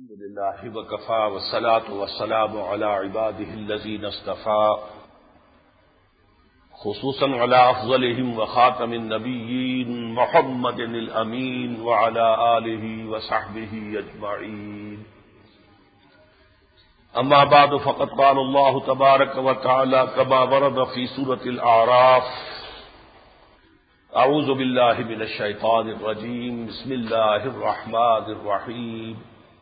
الحمد لله وكفى والصلاة والسلام على عباده الذين اصطفى خصوصا على أفضلهم وخاتم النبيين محمد الأمين وعلى آله وصحبه أجمعين. أما بعد فقد قال الله تبارك وتعالى كما ورد في سورة الأعراف: أعوذ بالله من الشيطان الرجيم بسم الله الرحمن الرحيم.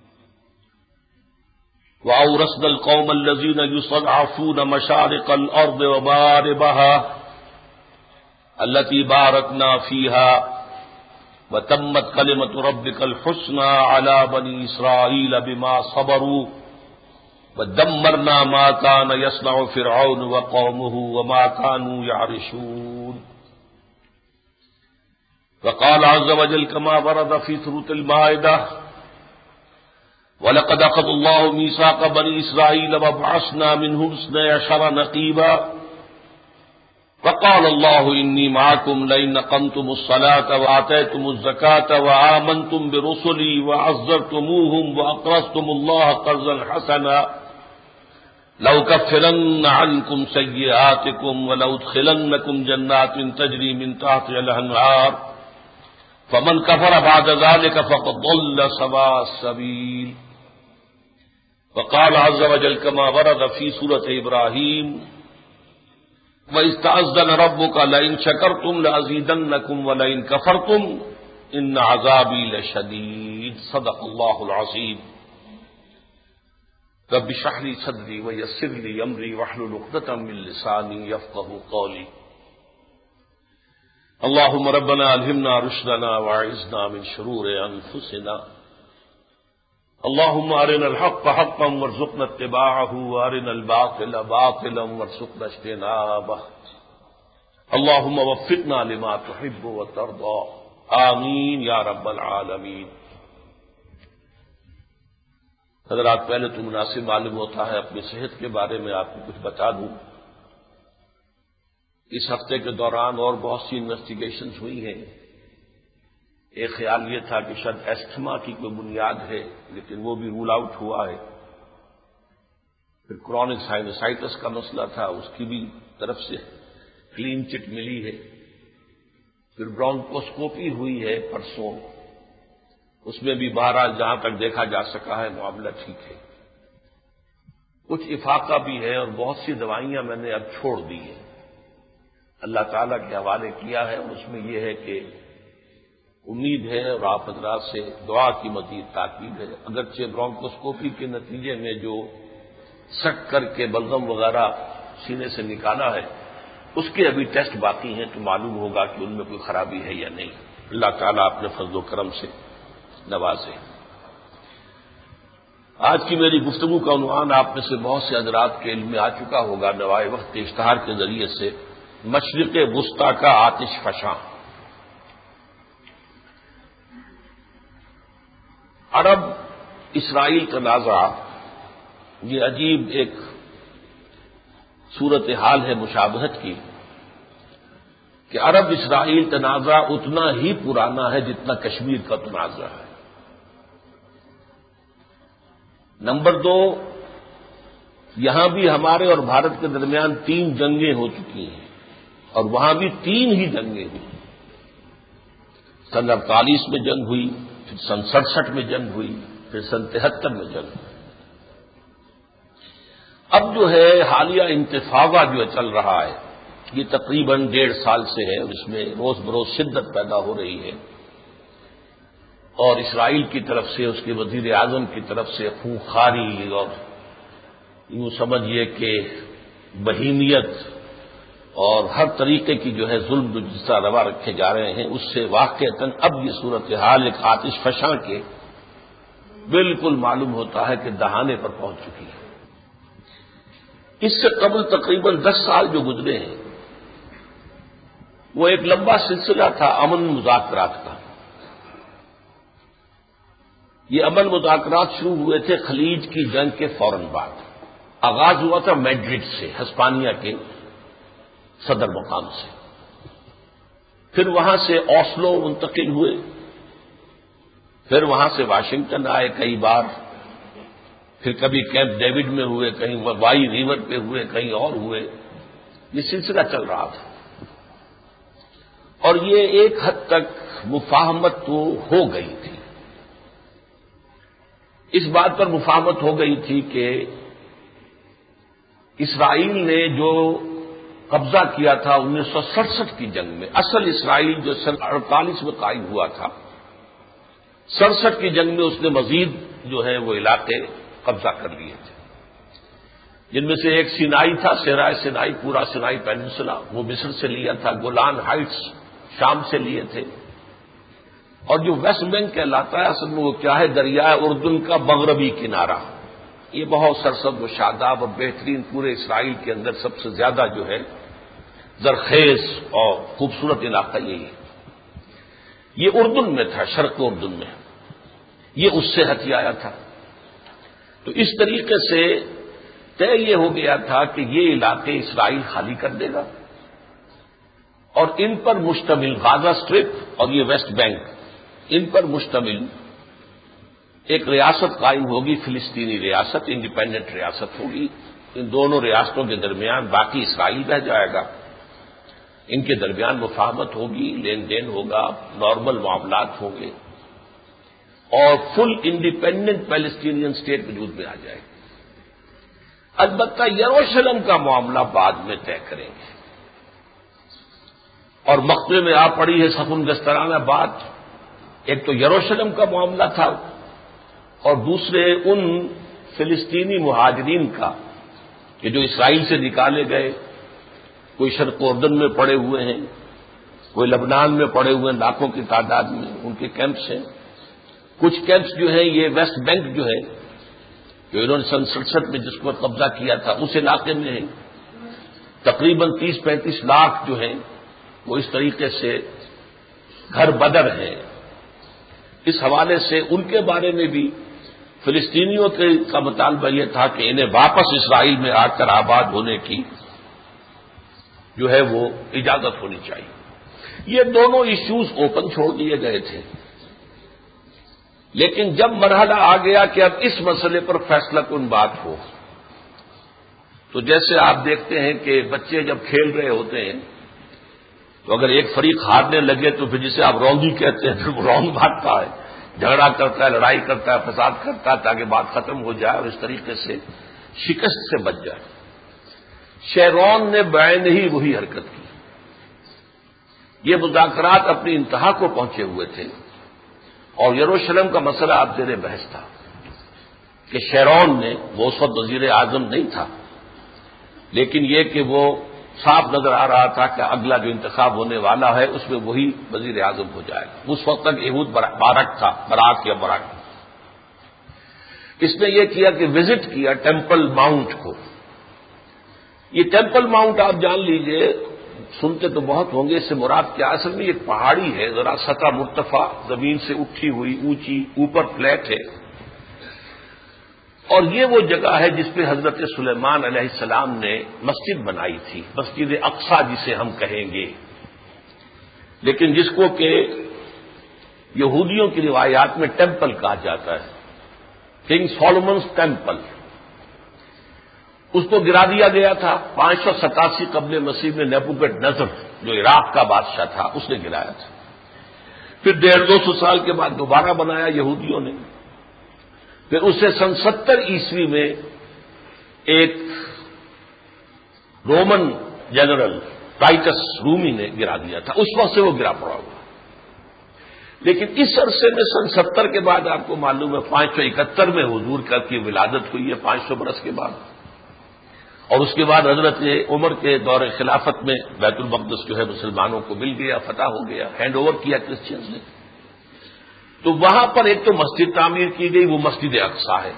وأورثنا القوم الذين يستضعفون مشارق الأرض ومغاربها التي باركنا فيها وتمت كلمة ربك الحسنى على بني إسرائيل بما صبروا ودمرنا ما كان يصنع فرعون وقومه وما كانوا يعرشون. وقال عز وجل كما ورد في سورة المائدة: وَلَقَدْ أَخَذَ اللَّهُ مِيثَاقَ بَنِي إِسْرَائِيلَ وَبَعَثْنَا مِنْهُمْ 12 نقيبا وقال الله إني معكم لئن أقمتم الصلاة وآتيتم الزكاة وآمنتم برسلي وعزرتموهم وأقرضتم الله قرضا حسنا لأكفرن عنكم سيئاتكم ولأدخلنكم جنات تجري من تحتها الأنهار فمن كفر بعد ذلك فقد ضل سواء السبيل. وقال عز وجل كما ورد في سورة إبراهيم: وَإِذْ تَأَذَّنَ رَبُّكَ لَئِن شَكَرْتُمْ لَأَزِيدَنَّكُمْ وَلَئِن كَفَرْتُمْ إِنَّ عَذَابِي لَشَدِيدٌ. صدق الله العظيم. رب اشرح لي صدري ويسر لي أمري واحلل عقدة من لساني يفقهوا قولي. اللهم ربنا ألهمنا رشدنا وأعذنا من شرور أنفسنا. اللهم أرنا الحق حقا وارزقنا اتباعه وأرنا الباطل باطلا وارزقنا اجتنابه. اللهم وفقنا لما تحب وترضى. آمین یا رب العالمین. حضرات، پہلے تو مناسب معلوم ہوتا ہے اپنی صحت کے بارے میں آپ کو کچھ بتا دوں. اس ہفتے کے دوران اور بہت سی انویسٹیگیشنز ہوئی ہیں. ایک خیال یہ تھا کہ شاید ایستھما کی کوئی بنیاد ہے، لیکن وہ بھی رول آؤٹ ہوا ہے. پھر کرونک سائنوسائٹس کا مسئلہ تھا، اس کی بھی طرف سے کلین چٹ ملی ہے. پھر برونکوسکوپی ہوئی ہے پرسوں، اس میں بھی بہرحال جہاں تک دیکھا جا سکا ہے معاملہ ٹھیک ہے. کچھ افاقہ بھی ہے اور بہت سی دوائیاں میں نے اب چھوڑ دی ہیں، اللہ تعالیٰ کے حوالے کیا ہے. اور اس میں یہ ہے کہ امید ہے اور آپ حضرات سے دعا کی مزید تاکید ہے. اگرچہ برونکوسکوپی کے نتیجے میں جو سٹ کر کے بلغم وغیرہ سینے سے نکالا ہے، اس کے ابھی ٹیسٹ باقی ہیں، تو معلوم ہوگا کہ ان میں کوئی خرابی ہے یا نہیں. اللہ تعالیٰ اپنے فضل و کرم سے نوازے. آج کی میری گفتگو کا عنوان آپ میں سے بہت سے حضرات کے علم میں آ چکا ہوگا نوائے وقت کے اشتہار کے ذریعے سے: مشرق وسطیٰ کا آتش فشاں. عرب اسرائیل تنازع یہ عجیب ایک صورتحال ہے مشابہت کی کہ عرب اسرائیل تنازع اتنا ہی پرانا ہے جتنا کشمیر کا تنازع ہے. نمبر 2، یہاں بھی ہمارے اور بھارت کے درمیان 3 جنگیں ہو چکی ہیں، اور وہاں بھی 3 ہی جنگیں ہوئی. سن 48 میں جنگ ہوئی، پھر سن 67 میں جنگ ہوئی، پھر سن 73 میں جنگ ہوئی. اب جو ہے حالیہ انتفاضہ جو چل رہا ہے، یہ تقریباً 1.5 سال سے ہے، اور اس میں روز بروز شدت پیدا ہو رہی ہے. اور اسرائیل کی طرف سے، اس کے وزیر اعظم کی طرف سے خونخواری اور یوں سمجھیے کہ بہیمیت اور ہر طریقے کی جو ہے ظلم جو جس طرح روا رکھے جا رہے ہیں، اس سے واقعتاً اب یہ صورتحال ایک آتش فشاں کے بالکل معلوم ہوتا ہے کہ دہانے پر پہنچ چکی ہے. اس سے قبل تقریباً 10 سال جو گزرے ہیں، وہ ایک لمبا سلسلہ تھا امن مذاکرات کا. یہ امن مذاکرات شروع ہوئے تھے خلیج کی جنگ کے فوراً بعد. آغاز ہوا تھا میڈرڈ سے، ہسپانیہ کے صدر مقام سے. پھر وہاں سے اوسلو منتقل ہوئے، پھر وہاں سے واشنگٹن آئے کئی بار، پھر کبھی کیمپ ڈیوڈ میں ہوئے، کہیں وائی ریور پہ ہوئے، کہیں اور ہوئے، یہ سلسلہ چل رہا تھا۔ اور یہ ایک حد تک مفاہمت تو ہو گئی تھی، اس بات پر مفاہمت ہو گئی تھی کہ اسرائیل نے جو قبضہ کیا تھا 1967 کی جنگ میں، اصل اسرائیل جو سن 48 میں قائم ہوا تھا، 67 کی جنگ میں اس نے مزید جو ہے وہ علاقے قبضہ کر لیے تھے، جن میں سے ایک سینائی تھا، صحرائے سینائی، پورا سینائی پیننسولا وہ مصر سے لیا تھا، گولان ہائٹس شام سے لیے تھے، اور جو ویسٹ بینک کہلاتا ہے اصل میں وہ کیا ہے، دریائے اردن کا مغربی کنارہ، یہ بہت سرسبز و شاداب اور بہترین پورے اسرائیل کے اندر سب سے زیادہ جو ہے زرخیز اور خوبصورت علاقہ یہی ہے۔ یہ اردن میں تھا، شرق اردن میں، یہ اس سے ہتھیایا تھا۔ تو اس طریقے سے طے یہ ہو گیا تھا کہ یہ علاقے اسرائیل خالی کر دے گا اور ان پر مشتمل غازہ اسٹرپ اور یہ ویسٹ بینک، ان پر مشتمل ایک ریاست قائم ہوگی، فلسطینی ریاست، انڈیپینڈنٹ ریاست ہوگی۔ ان دونوں ریاستوں کے درمیان باقی اسرائیل رہ جائے گا، ان کے درمیان مفاہمت ہوگی، لین دین ہوگا، نارمل معاملات ہوں گے اور فل انڈیپینڈنٹ پیلسٹینین اسٹیٹ وجود میں آ جائے گی۔ البتہ یروشلم کا معاملہ بعد میں طے کریں گے، اور مقطع میں آ پڑی ہے سخن گسترانہ بات۔ ایک تو یروشلم کا معاملہ تھا اور دوسرے ان فلسطینی مہاجرین کا کہ جو اسرائیل سے نکالے گئے، کوئی شرق اردن میں پڑے ہوئے ہیں، کوئی لبنان میں پڑے ہوئے ہیں لاکھوں کی تعداد میں، ان کے کیمپس ہیں۔ کچھ کیمپس جو ہیں یہ ویسٹ بینک جو ہے، جو انہوں نے سن 67 میں جس پر قبضہ کیا تھا اس علاقے میں ہیں، تقریباً 30-35 لاکھ جو ہیں وہ اس طریقے سے گھر بدر ہیں۔ اس حوالے سے ان کے بارے میں بھی فلسطینیوں کا مطالبہ یہ تھا کہ انہیں واپس اسرائیل میں آ کر آباد ہونے کی جو ہے وہ اجازت ہونی چاہیے۔ یہ دونوں ایشوز اوپن چھوڑ دیے گئے تھے، لیکن جب مرحلہ آ گیا کہ اب اس مسئلے پر فیصلہ کن بات ہو، تو جیسے آپ دیکھتے ہیں کہ بچے جب کھیل رہے ہوتے ہیں تو اگر ایک فریق ہارنے لگے تو پھر جسے آپ رونگی کہتے ہیں پھر وہ رونگ بھاگتا ہے، جھگڑا کرتا ہے، لڑائی کرتا ہے، فساد کرتا ہے تاکہ بات ختم ہو جائے اور اس طریقے سے شکست سے بچ جائے۔ شیرون نے بعین ہی وہی حرکت کی۔ یہ مذاکرات اپنی انتہا کو پہنچے ہوئے تھے اور یروشلم کا مسئلہ اب زیر بحث تھا کہ شیرون نے، وہ اس وقت وزیر اعظم نہیں تھا، لیکن یہ کہ وہ صاف نظر آ رہا تھا کہ اگلا جو انتخاب ہونے والا ہے اس میں وہی وزیر اعظم ہو جائے گا۔ اس وقت تک ایہود بارک تھا، براک یا براک۔ اس نے یہ کیا کہ وزٹ کیا ٹیمپل ماؤنٹ کو۔ یہ ٹیمپل ماؤنٹ آپ جان لیجئے، سنتے تو بہت ہوں گے، اس سے مراد کیا؟ اصل میں ایک پہاڑی ہے، ذرا سطح مرتفع، زمین سے اٹھی ہوئی، اونچی، اوپر فلیٹ ہے، اور یہ وہ جگہ ہے جس پہ حضرت سلیمان علیہ السلام نے مسجد بنائی تھی، مسجد اقصی جسے ہم کہیں گے، لیکن جس کو کہ یہودیوں کی روایات میں ٹیمپل کہا جاتا ہے، کنگ سولومنز ٹیمپل۔ اس کو گرا دیا گیا تھا 587 قبل مسیح میں، نیبوکڈ نظر جو عراق کا بادشاہ تھا اس نے گرایا تھا۔ پھر 150-200 سال کے بعد دوبارہ بنایا یہودیوں نے۔ پھر اسے سن 70 عیسوی میں ایک رومن جنرل ٹائٹس رومی نے گرا دیا تھا، اس وقت سے وہ گرا پڑا ہوا۔ لیکن اس عرصے میں سن 70 کے بعد آپ کو معلوم ہے 571 میں حضور کی ولادت ہوئی ہے، 500 برس کے بعد، اور اس کے بعد حضرت عمر کے دور خلافت میں بیت المقدس جو ہے مسلمانوں کو مل گیا، فتح ہو گیا، ہینڈ اوور کیا کرسچنز نے۔ تو وہاں پر ایک تو مسجد تعمیر کی گئی، وہ مسجد اقصی ہے۔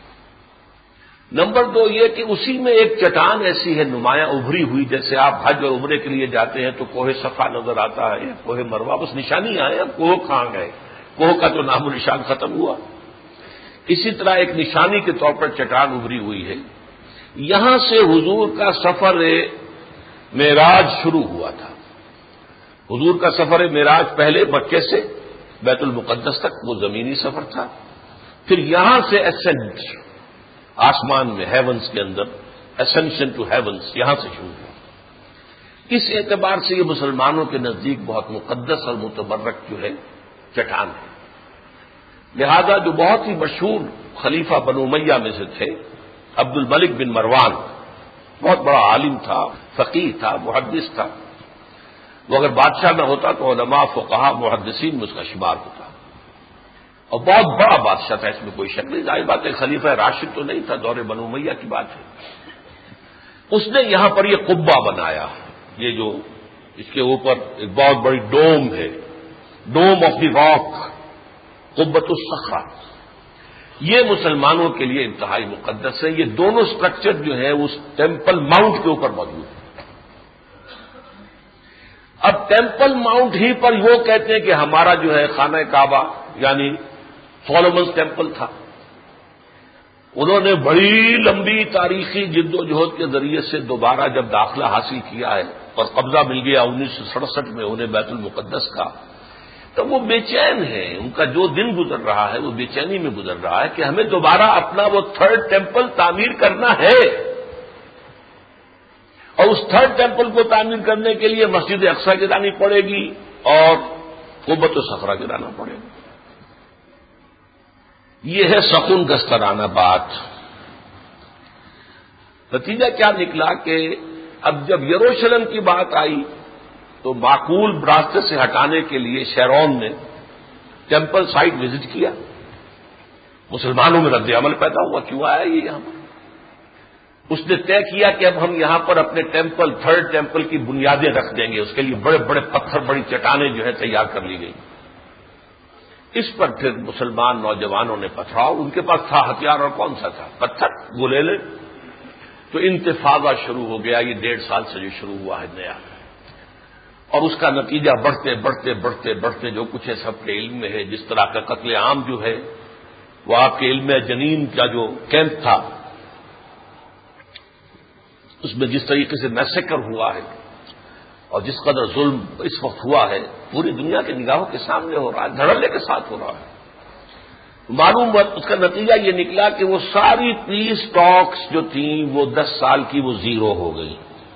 نمبر 2 یہ کہ اسی میں ایک چٹان ایسی ہے نمایاں ابھری ہوئی، جیسے آپ حج اور عمرے کے لیے جاتے ہیں تو کوہ صفا نظر آتا ہے یا کوہ مروہ، بس نشانی آئے، اب کوہ کہاں گئے، کوہ کا تو نام و نشان ختم ہوا۔ اسی طرح ایک نشانی کے طور پر چٹان ابھری ہوئی ہے۔ یہاں سے حضور کا سفر معراج شروع ہوا تھا۔ حضور کا سفر معراج پہلے مکے سے بیت المقدس تک وہ زمینی سفر تھا، پھر یہاں سے اسینڈ آسمان میں، ہیونس کے اندر، اسینشن ٹو ہیونس یہاں سے شروع ہوا۔ اس اعتبار سے یہ مسلمانوں کے نزدیک بہت مقدس اور متبرک جو ہے چٹان ہے۔ لہذا جو بہت ہی مشہور خلیفہ بنو امیہ میں سے تھے، عبد الملک بن مروان، بہت بڑا عالم تھا، فقیہ تھا، محدث تھا، وہ اگر بادشاہ میں ہوتا تو علماء، فقہاء، محدثین میں اس کا شمار ہوتا، اور بہت بڑا بادشاہ تھا، اس میں کوئی شک نہیں۔ ظاہر بات ہے خلیفہ راشد تو نہیں تھا، دور بنو امیہ کی بات ہے۔ اس نے یہاں پر یہ قبہ بنایا، یہ جو اس کے اوپر ایک بہت بڑی ڈوم ہے، ڈوم آف دی راک، قبۃ الصخرہ، یہ مسلمانوں کے لیے انتہائی مقدس ہے۔ یہ دونوں سٹرکچر جو ہے اس ٹیمپل ماؤنٹ کے اوپر موجود ہے۔ اب ٹیمپل ماؤنٹ ہی پر وہ کہتے ہیں کہ ہمارا جو ہے خانہ کعبہ یعنی سولومنز ٹیمپل تھا۔ انہوں نے بڑی لمبی تاریخی جد و جہد کے ذریعے سے دوبارہ جب داخلہ حاصل کیا ہے اور قبضہ مل گیا 1967 میں انہیں بیت المقدس کا، تو وہ بے چین ہے، ان کا جو دن گزر رہا ہے وہ بے چینی میں گزر رہا ہے کہ ہمیں دوبارہ اپنا وہ تھرڈ ٹیمپل تعمیر کرنا ہے، اور اس تھرڈ ٹیمپل کو تعمیر کرنے کے لیے مسجد اقصی گرانی پڑے گی اور قبۃ الصخرہ گرانا پڑے گا۔ یہ ہے سخن گسترانہ بات۔ نتیجہ کیا نکلا کہ اب جب یروشلم کی بات آئی تو معقول راستے سے ہٹانے کے لیے شیرون نے ٹیمپل سائٹ وزٹ کیا۔ مسلمانوں میں رد عمل پیدا ہوا، کیوں آیا یہ یہاں پر؟ اس نے طے کیا کہ اب ہم یہاں پر اپنے ٹیمپل، تھرڈ ٹیمپل کی بنیادیں رکھ دیں گے، اس کے لیے بڑے بڑے پتھر، بڑی چٹانیں جو ہے تیار کر لی گئی۔ اس پر پھر مسلمان نوجوانوں نے پتھراؤ، ان کے پاس تھا ہتھیار، اور کون سا تھا؟ پتھر، گولیلے۔ تو انتفاضہ شروع ہو گیا، یہ 1.5 سال سے جو شروع ہوا ہے نیا، اور اس کا نتیجہ بڑھتے بڑھتے بڑھتے بڑھتے جو کچھ ہے سب کے علم میں ہے۔ جس طرح کا قتل عام جو ہے وہ آپ کے علم میں، جنین کا جو کیمپ تھا اس میں جس طریقے سے میسیکر ہوا ہے اور جس قدر ظلم اس وقت ہوا ہے پوری دنیا کے نگاہوں کے سامنے ہو رہا ہے، دھڑلے کے ساتھ ہو رہا ہے۔ معلوم اس کا نتیجہ یہ نکلا کہ وہ ساری پیس ٹاکس جو تھیں وہ 10 سال کی وہ زیرو ہو گئی،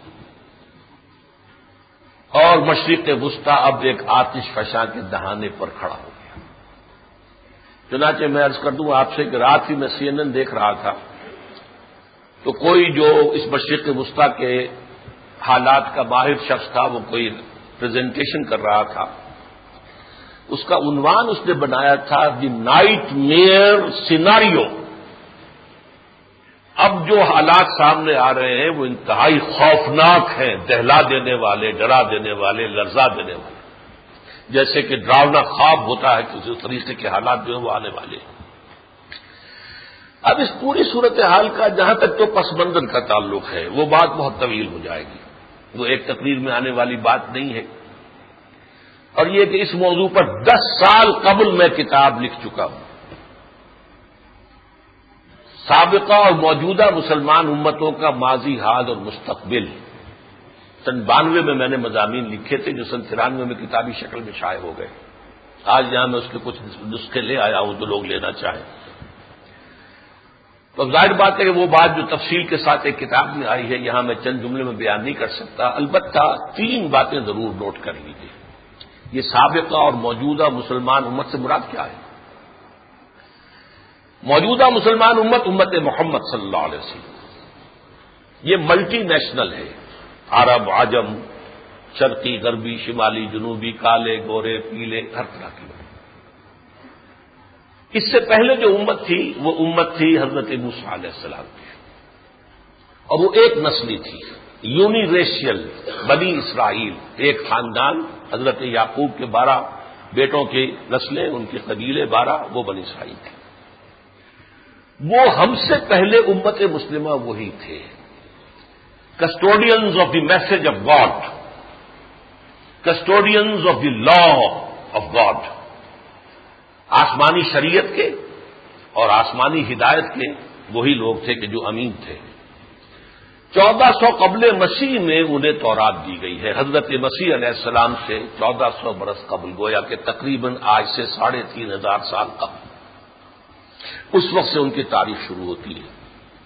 اور مشرق وسطی اب ایک آتش فشاں کے دہانے پر کھڑا ہو گیا۔ چنانچہ میں عرض کر دوں آپ سے کہ رات ہی میں CNN دیکھ رہا تھا تو کوئی جو اس مشرق وسطی کے حالات کا ماہر شخص تھا، وہ کوئی پریزنٹیشن کر رہا تھا، اس کا عنوان اس نے بنایا تھا دی نائٹ میئر سیناریو۔ اب جو حالات سامنے آ رہے ہیں وہ انتہائی خوفناک ہیں، دہلا دینے والے، ڈرا دینے والے، لرزا دینے والے، جیسے کہ ڈراؤنا خواب ہوتا ہے کہ اس طریقے کے حالات جو ہیں وہ آنے والے ہیں۔ اب اس پوری صورتحال کا جہاں تک تو پس منظر کا تعلق ہے وہ بات بہت طویل ہو جائے گی، وہ ایک تقریر میں آنے والی بات نہیں ہے، اور یہ کہ اس موضوع پر 10 سال قبل میں کتاب لکھ چکا ہوں۔ سابقہ اور موجودہ مسلمان امتوں کا ماضی، حال اور مستقبل، سن 92 میں نے مضامین لکھے تھے جو سن 93 میں کتابی شکل میں شائع ہو گئے۔ آج یہاں میں اس کے کچھ نسخے لے آیا ہوں تو لوگ لینا چاہیں تو ظاہر بات ہے کہ وہ بات جو تفصیل کے ساتھ ایک کتاب میں آئی ہے یہاں میں چند جملے میں بیان نہیں کر سکتا، البتہ 3 باتیں ضرور نوٹ کر لیجیے۔ یہ سابقہ اور موجودہ مسلمان امت سے مراد کیا ہے؟ موجودہ مسلمان امت، امت محمد صلی اللہ علیہ وسلم، یہ ملٹی نیشنل ہے، عرب، عجم، شرقی، غربی، شمالی، جنوبی، کالے، گورے، پیلے، ہر طرح کی۔ اس سے پہلے جو امت تھی وہ امت تھی حضرت موسیٰ علیہ السلام کی، اور وہ ایک نسلی تھی، یونی ریشیل، بنی اسرائیل، ایک خاندان، حضرت یعقوب کے 12 بیٹوں کی نسلیں، ان کے قبیلے 12، وہ بنی اسرائیل تھے۔ وہ ہم سے پہلے امت مسلمہ وہی تھے، custodians of the message of God, custodians of the law of God, آسمانی شریعت کے اور آسمانی ہدایت کے وہی لوگ تھے کہ جو امین تھے۔ 1400 قبل مسیح میں انہیں تورات دی گئی ہے، حضرت مسیح علیہ السلام سے 1400 برس قبل، گویا کہ تقریباً آج سے 3500 سال قبل، اس وقت سے ان کی تاریخ شروع ہوتی ہے۔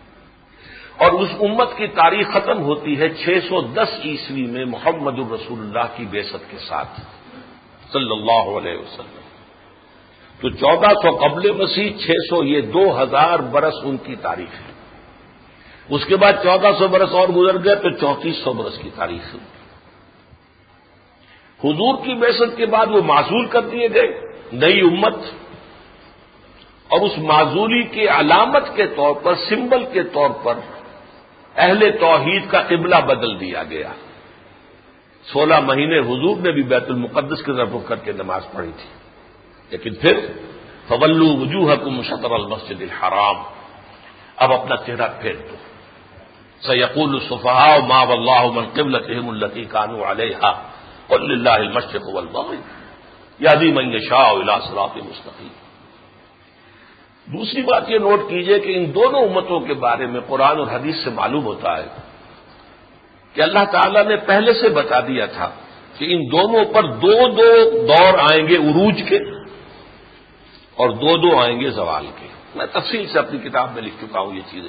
اور اس امت کی تاریخ ختم ہوتی ہے 610 عیسوی میں محمد الرسول اللہ کی بعثت کے ساتھ صلی اللہ علیہ وسلم. تو 1400 قبل مسیح، 600 یہ 2000 برس ان کی تاریخ ہے. اس کے بعد 1400 برس اور گزر گئے تو 3400 برس کی تاریخ ہے. حضور کی بعثت کے بعد وہ معزول کر دیے گئے، نئی امت، اور اس معزولی کی علامت کے طور پر، سمبل کے طور پر اہل توحید کا قبلہ بدل دیا گیا. 16 مہینے حضور نے بھی بیت المقدس کی طرف رخ کر کے نماز پڑھی تھی، لیکن پھر فولوا وجوہکم شطر المسجد الحرام، اب اپنا چہرہ پھیر دو. سیقول السفہاء ما واللہ من قبلتہم التی کانوا علیہا قل للہ المشرق والمغرب یہدی من یشاء الی صراط مستقیم. دوسری بات یہ نوٹ کیجئے کہ ان دونوں امتوں کے بارے میں قرآن اور حدیث سے معلوم ہوتا ہے کہ اللہ تعالیٰ نے پہلے سے بتا دیا تھا کہ ان دونوں پر دو دور آئیں گے عروج کے، اور دو آئیں گے زوال کے. میں تفصیل سے اپنی کتاب میں لکھ چکا ہوں یہ چیزیں.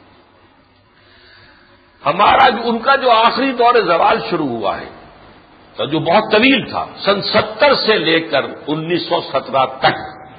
ان کا جو آخری دور زوال شروع ہوا ہے تو جو بہت طویل تھا، سن 70 سے لے کر 1917 تک.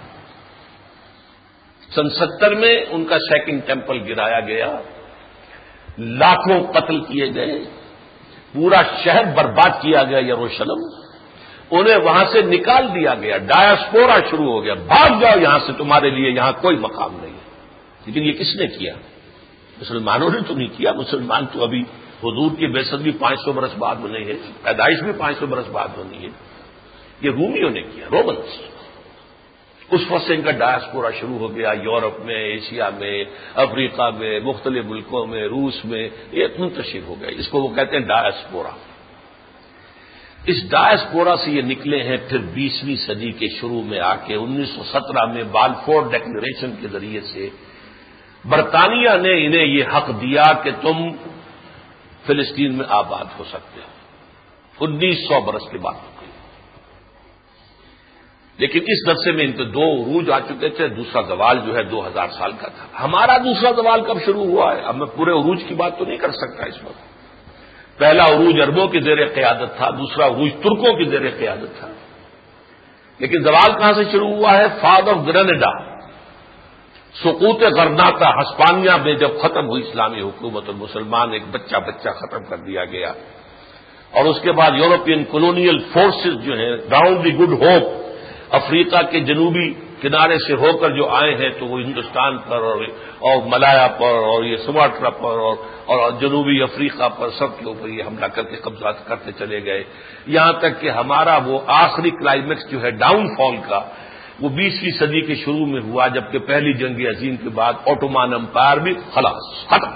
سن 70 میں ان کا سیکنڈ ٹیمپل گرایا گیا، لاکھوں قتل کیے گئے، پورا شہر برباد کیا گیا یروشلم. انہیں وہاں سے نکال دیا گیا، ڈایاسپورا شروع ہو گیا، بھاگ جاؤ یہاں سے، تمہارے لیے یہاں کوئی مقام نہیں ہے. لیکن یہ کس نے کیا؟ مسلمانوں نے تو نہیں کیا. مسلمان تو ابھی حضور کی بعثت بھی 500 برس بعد ہوئی ہے، پیدائش بھی 500 برس بعد ہونی ہے. یہ رومیوں نے کیا، رومنس. اس وقت سے ان کا ڈایاسپورا شروع ہو گیا، یورپ میں، ایشیا میں، افریقہ میں، مختلف ملکوں میں، روس میں، یہ منتشر ہو گئے. اس کو وہ کہتے ہیں ڈایاسپورا. اس ڈایاسپورا سے یہ نکلے ہیں پھر 20ویں صدی کے شروع میں آ کے 1917 میں بالفور ڈیکلریشن کے ذریعے سے برطانیہ نے انہیں یہ حق دیا کہ تم فلسطین میں آباد ہو سکتے ہو. 1900 برس کے بعد. لیکن اس عرصے میں ان کے 2 عروج آ چکے تھے. دوسرا زوال جو ہے 2000 سال کا تھا. ہمارا دوسرا زوال کب شروع ہوا ہے؟ اب میں پورے عروج کی بات تو نہیں کر سکتا اس وقت. پہلا عروج عربوں کی زیر قیادت تھا، دوسرا عروج ترکوں کی زیر قیادت تھا. لیکن زوال کہاں سے شروع ہوا ہے؟ فال آف گرینیڈا، سقوط غرناطہ، ہسپانیہ میں جب ختم ہوئی اسلامی حکومت اور مسلمان ایک بچہ ختم کر دیا گیا. اور اس کے بعد یورپین کولونیل فورسز جو ہیں راؤنڈ دی گڈ ہوپ، افریقہ کے جنوبی کنارے سے ہو کر جو آئے ہیں تو وہ ہندوستان پر اور ملایا پر اور یہ سماٹرا پر اور جنوبی افریقہ پر سب کے اوپر یہ حملہ کر کے قبضہ کرتے چلے گئے. یہاں تک کہ ہمارا وہ آخری کلائمیکس جو ہے ڈاؤن فال کا وہ 20ویں صدی کے شروع میں ہوا، جبکہ پہلی جنگ عظیم کے بعد اوٹومان امپائر بھی خلاص ختم،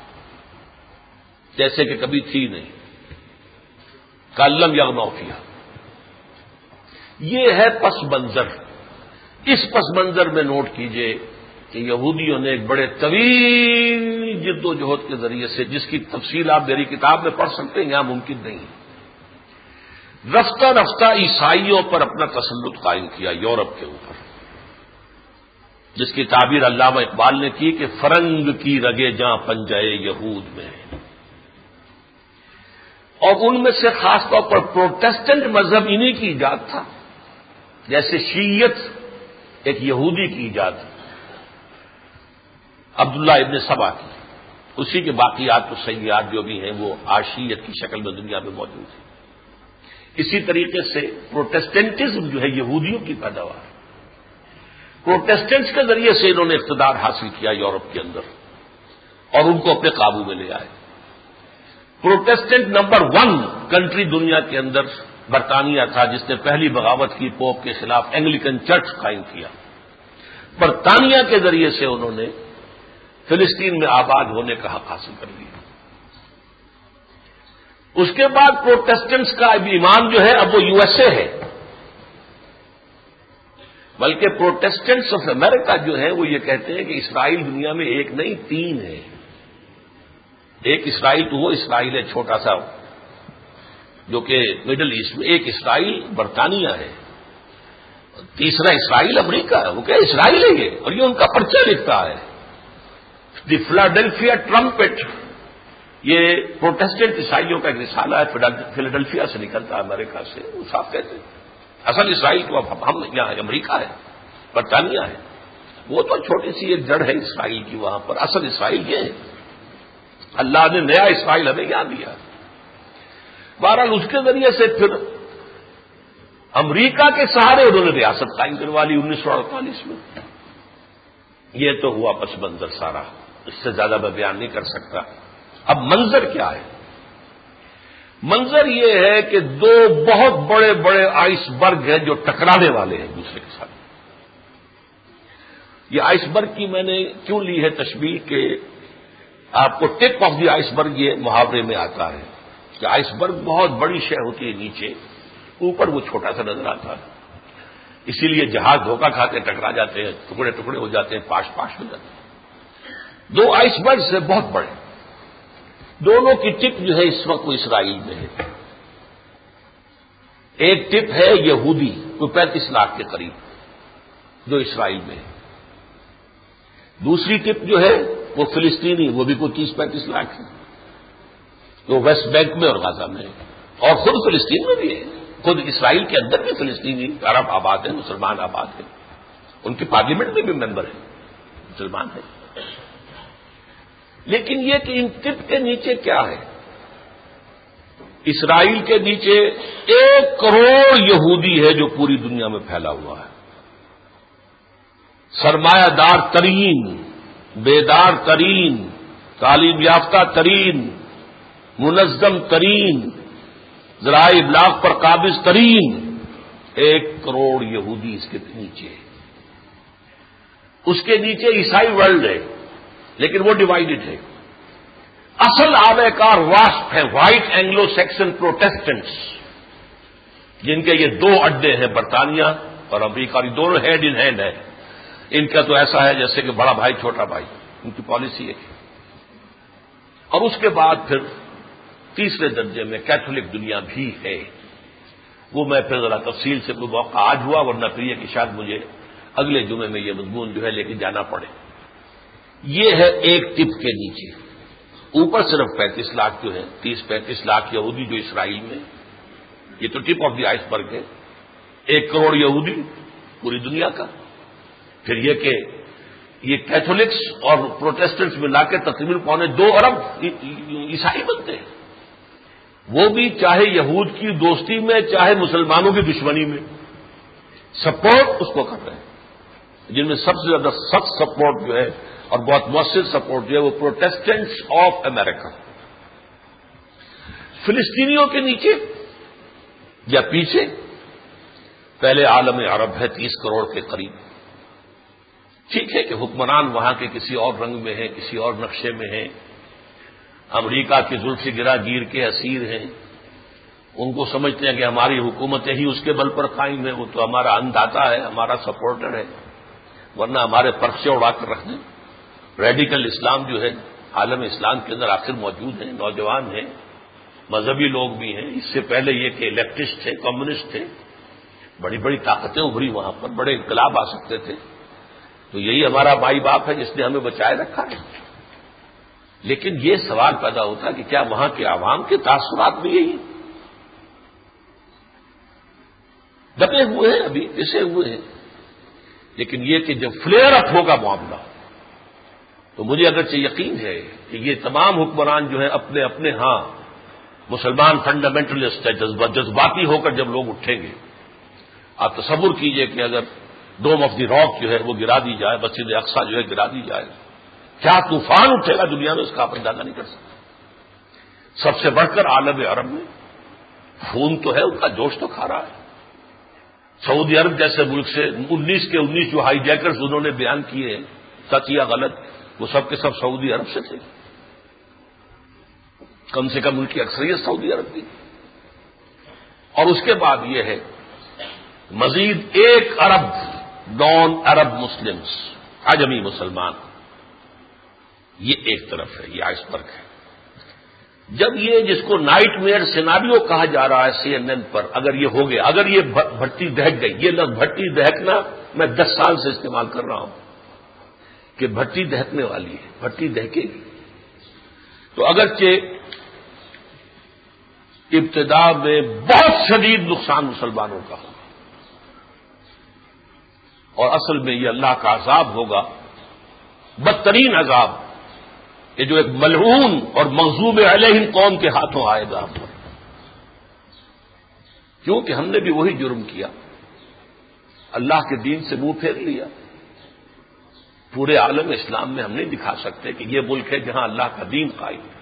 جیسے کہ کبھی تھی نہیں. کالم یغنو فیہا. یہ ہے پس منظر. اس پس منظر میں نوٹ کیجئے کہ یہودیوں نے ایک بڑے طویل جد و جہد کے ذریعے سے، جس کی تفصیل آپ میری کتاب میں پڑھ سکتے ہیں، یہاں ممکن نہیں ہے، رفتہ رفتہ عیسائیوں پر اپنا تسلط قائم کیا یورپ کے اوپر، جس کی تعبیر علامہ اقبال نے کی کہ فرنگ کی رگے جاں پنجائے یہود میں. اور ان میں سے خاص طور پر پروٹیسٹنٹ مذہب انہی کی ایجاد تھا. جیسے شیعت ایک یہودی کی ایجاد، عبداللہ ابن سبا کی، اسی کے باقیات و سیئات جو بھی ہیں وہ عاشیت کی شکل میں دنیا میں موجود ہیں. اسی طریقے سے پروٹیسٹنٹزم جو ہے یہودیوں کی پیداوار، پروٹیسٹنٹس کے ذریعے سے انہوں نے اقتدار حاصل کیا یورپ کے اندر اور ان کو اپنے قابو میں لے آئے. پروٹیسٹنٹ نمبر 1 کنٹری دنیا کے اندر برطانیہ تھا، جس نے پہلی بغاوت کی پوپ کے خلاف، اینگلیکن چرچ قائم کیا. برطانیہ کے ذریعے سے انہوں نے فلسطین میں آباد ہونے کا حق حاصل کر لیا. اس کے بعد پروٹیسٹنٹس کا ایمان جو ہے اب وہ USA ہے، بلکہ پروٹیسٹنٹس آف امریکہ جو ہے وہ یہ کہتے ہیں کہ اسرائیل دنیا میں ایک نہیں 3 ہے. ایک اسرائیل تو وہ اسرائیل ہے چھوٹا سا جو کہ مڈل ایسٹ میں، ایک اسرائیل برطانیہ ہے، تیسرا اسرائیل امریکہ ہے. وہ کہ اسرائیل ہے یہ، اور یہ ان کا پرچہ لکھتا ہے. دی فلاڈیلفیا ٹرمپٹ، یہ پروٹسٹنٹ عیسائیوں کا ایک رسالہ ہے، فلاڈیلفیا سے نکلتا ہے امریکہ سے. وہ صاف کہتے ہیں اصل اسرائیل تو اب ہم یہاں امریکہ ہے، برطانیہ ہے. وہ تو چھوٹی سی ایک جڑ ہے اسرائیل کی وہاں پر، اصل اسرائیل یہ ہے. اللہ نے نیا اسرائیل ہمیں یہاں دیا. بہرحال اس کے ذریعے سے پھر امریکہ کے سہارے انہوں نے ریاست قائم کروا لی 1948 میں. یہ تو ہوا پس منظر سارا، اس سے زیادہ میں بیان نہیں کر سکتا. اب منظر کیا ہے؟ منظر یہ ہے کہ دو بہت بڑے بڑے آئس برگ ہیں جو ٹکرانے والے ہیں دوسرے کے ساتھ. یہ آئس برگ کی میں نے کیوں لی ہے تشبیہ کہ آپ کو ٹپ آف دی آئس برگ یہ محاورے میں آتا ہے کہ آئس برگ بہت بڑی شے ہوتی ہے نیچے، اوپر وہ چھوٹا سا نظر آتا ہے. اسی لیے جہاز دھوکہ کھاتے ٹکرا جاتے ہیں، ٹکڑے ٹکڑے ہو جاتے ہیں، پاش پاش ہو جاتے ہیں. دو آئس برگ سے بہت بڑے، دونوں کی ٹپ جو ہے اس وقت وہ اسرائیل میں ہے. ایک ٹپ ہے یہودی، کوئی 35 لاکھ کے قریب جو اسرائیل میں ہے. دوسری ٹپ جو ہے وہ فلسطینی، وہ بھی کوئی 30-35 لاکھ ہے، جو ویسٹ بینک میں اور غزہ میں ہے، اور خود فلسطین میں بھی ہے. خود اسرائیل کے اندر بھی فلسطینی عرب آباد ہیں، مسلمان آباد ہیں، ان کی پارلیمنٹ میں بھی ممبر ہیں، مسلمان ہیں. لیکن یہ کہ ان ٹپ کے نیچے کیا ہے؟ اسرائیل کے نیچے 1 کروڑ یہودی ہے جو پوری دنیا میں پھیلا ہوا ہے. سرمایہ دار ترین، بیدار ترین، تعلیم یافتہ ترین، منظم ترین، ذرائع ابلاغ پر قابض ترین 1 کروڑ یہودی اس کے نیچے. اس کے نیچے عیسائی ورلڈ ہے، لیکن وہ ڈیوائیڈڈ ہے. اصل آبے کار واسپ ہے وائٹ اینگلو سیکسن پروٹیسٹنٹس، جن کے یہ 2 اڈے ہیں، برطانیہ اور امریکہ، اور یہ دونوں ہینڈ ان ہینڈ ہے. ان کا تو ایسا ہے جیسے کہ بڑا بھائی چھوٹا بھائی، ان کی پالیسی ہے. اور اس کے بعد پھر تیسرے درجے میں کیتھولک دنیا بھی ہے. وہ میں پھر ذرا تفصیل سے کوئی موقع آج ہوا، ورنہ پھر یہ کہ شاید مجھے اگلے جمعے میں یہ مضمون جو ہے لے کے جانا پڑے. یہ ہے ایک ٹپ کے نیچے. اوپر صرف 35 لاکھ جو ہے، 30-35 لاکھ یہودی جو اسرائیل میں، یہ تو ٹپ آف دی آئس برگ ہے. 1 کروڑ یہودی پوری دنیا کا. پھر یہ کہ یہ کیتھولکس اور پروٹیسٹنٹس ملا کے تقریباً 2.25 ارب عیسائی بنتے ہیں. وہ بھی چاہے یہود کی دوستی میں چاہے مسلمانوں کی دشمنی میں سپورٹ اس کو کر رہے ہیں. جن میں سب سے زیادہ سخت سپورٹ جو ہے اور بہت مؤثر سپورٹ جو ہے وہ پروٹیسٹنٹس آف امریکہ. فلسطینیوں کے نیچے یا پیچھے پہلے عالم عرب ہے 30 کروڑ کے قریب. ٹھیک ہے کہ حکمران وہاں کے کسی اور رنگ میں ہیں، کسی اور نقشے میں ہیں، امریکہ کی زلف گرا گیر کے اسیر ہیں. ان کو سمجھتے ہیں کہ ہماری حکومتیں ہی اس کے بل پر قائم ہیں، وہ تو ہمارا انداتا ہے، ہمارا سپورٹر ہے، ورنہ ہمارے پرچے اڑا کر رکھ دیں. ریڈیکل اسلام جو ہے عالم اسلام کے اندر آخر موجود ہیں، نوجوان ہیں، مذہبی لوگ بھی ہیں. اس سے پہلے یہ کہ لیفٹسٹ تھے، کمیونسٹ تھے، بڑی بڑی طاقتیں ابھری وہاں پر، بڑے انقلاب آ سکتے تھے. تو یہی ہمارا مائی باپ ہے جس نے ہمیں بچائے رکھا ہے. لیکن یہ سوال پیدا ہوتا ہے کہ کیا وہاں کے عوام کے تاثرات بھی یہی دبے ہوئے ہیں، ابھی پسے ہوئے ہیں. لیکن یہ کہ جب فلیئر اپ ہوگا معاملہ تو مجھے اگرچہ یقین ہے کہ یہ تمام حکمران جو ہیں اپنے اپنے ہاں مسلمان فنڈامنٹلسٹ ہے، جذباتی ہو کر جب لوگ اٹھیں گے. آپ تصور کیجئے کہ اگر ڈوم آف دی راک جو ہے وہ گرا دی جائے، مسجد اقصی جو ہے گرا دی جائے، کیا طوفان اٹھے گا دنیا میں، اس کا آپ اندازہ نہیں کر سکتے. سب سے بڑھ کر عالم عرب میں خون تو ہے، ان کا جوش تو کھا رہا ہے. سعودی عرب جیسے ملک سے 19 کے 19 جو ہائی جیکرز انہوں نے بیان کیے ہیں، سچ یا غلط، وہ سب کے سب سعودی عرب سے تھے. کم سے کم ان کی اکثریت سعودی عرب کی. اور اس کے بعد یہ ہے مزید 1 ارب نان عرب مسلمز، عجمی مسلمان. یہ ایک طرف ہے، یہ آئس برگ ہے. جب یہ جس کو نائٹ میئر سیناریو کہا جا رہا ہے CNN پر، اگر یہ ہو گیا، اگر یہ بھٹی دہک گئی، یہ لفظ بھٹی دہکنا میں 10 سال سے استعمال کر رہا ہوں. کہ بھٹی دہکنے والی ہے، بھٹی دہکے گی۔ تو اگرچہ ابتدا میں بہت شدید نقصان مسلمانوں کا ہوگا، اور اصل میں یہ اللہ کا عذاب ہوگا، بدترین عذاب، کہ جو ایک ملعون اور مغضوب علیہم قوم کے ہاتھوں آئے گا ہم پر، کیونکہ ہم نے بھی وہی جرم کیا، اللہ کے دین سے منہ پھیر لیا۔ پورے عالم اسلام میں ہم نہیں دکھا سکتے کہ یہ ملک ہے جہاں اللہ کا دین قائم ہے۔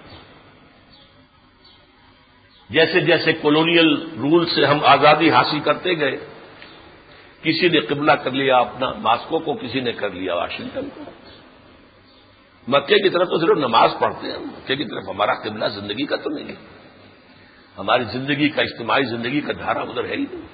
جیسے جیسے کولونیل رول سے ہم آزادی حاصل کرتے گئے، کسی نے قبلہ کر لیا اپنا ماسکو کو، کسی نے کر لیا واشنگٹن کو۔ مکے کی طرف تو صرف نماز پڑھتے ہیں، مکے کی طرف ہمارا قبلہ زندگی کا تو نہیں ہے، ہماری زندگی کا، اجتماعی زندگی کا دھارا ادھر ہے ہی نہیں۔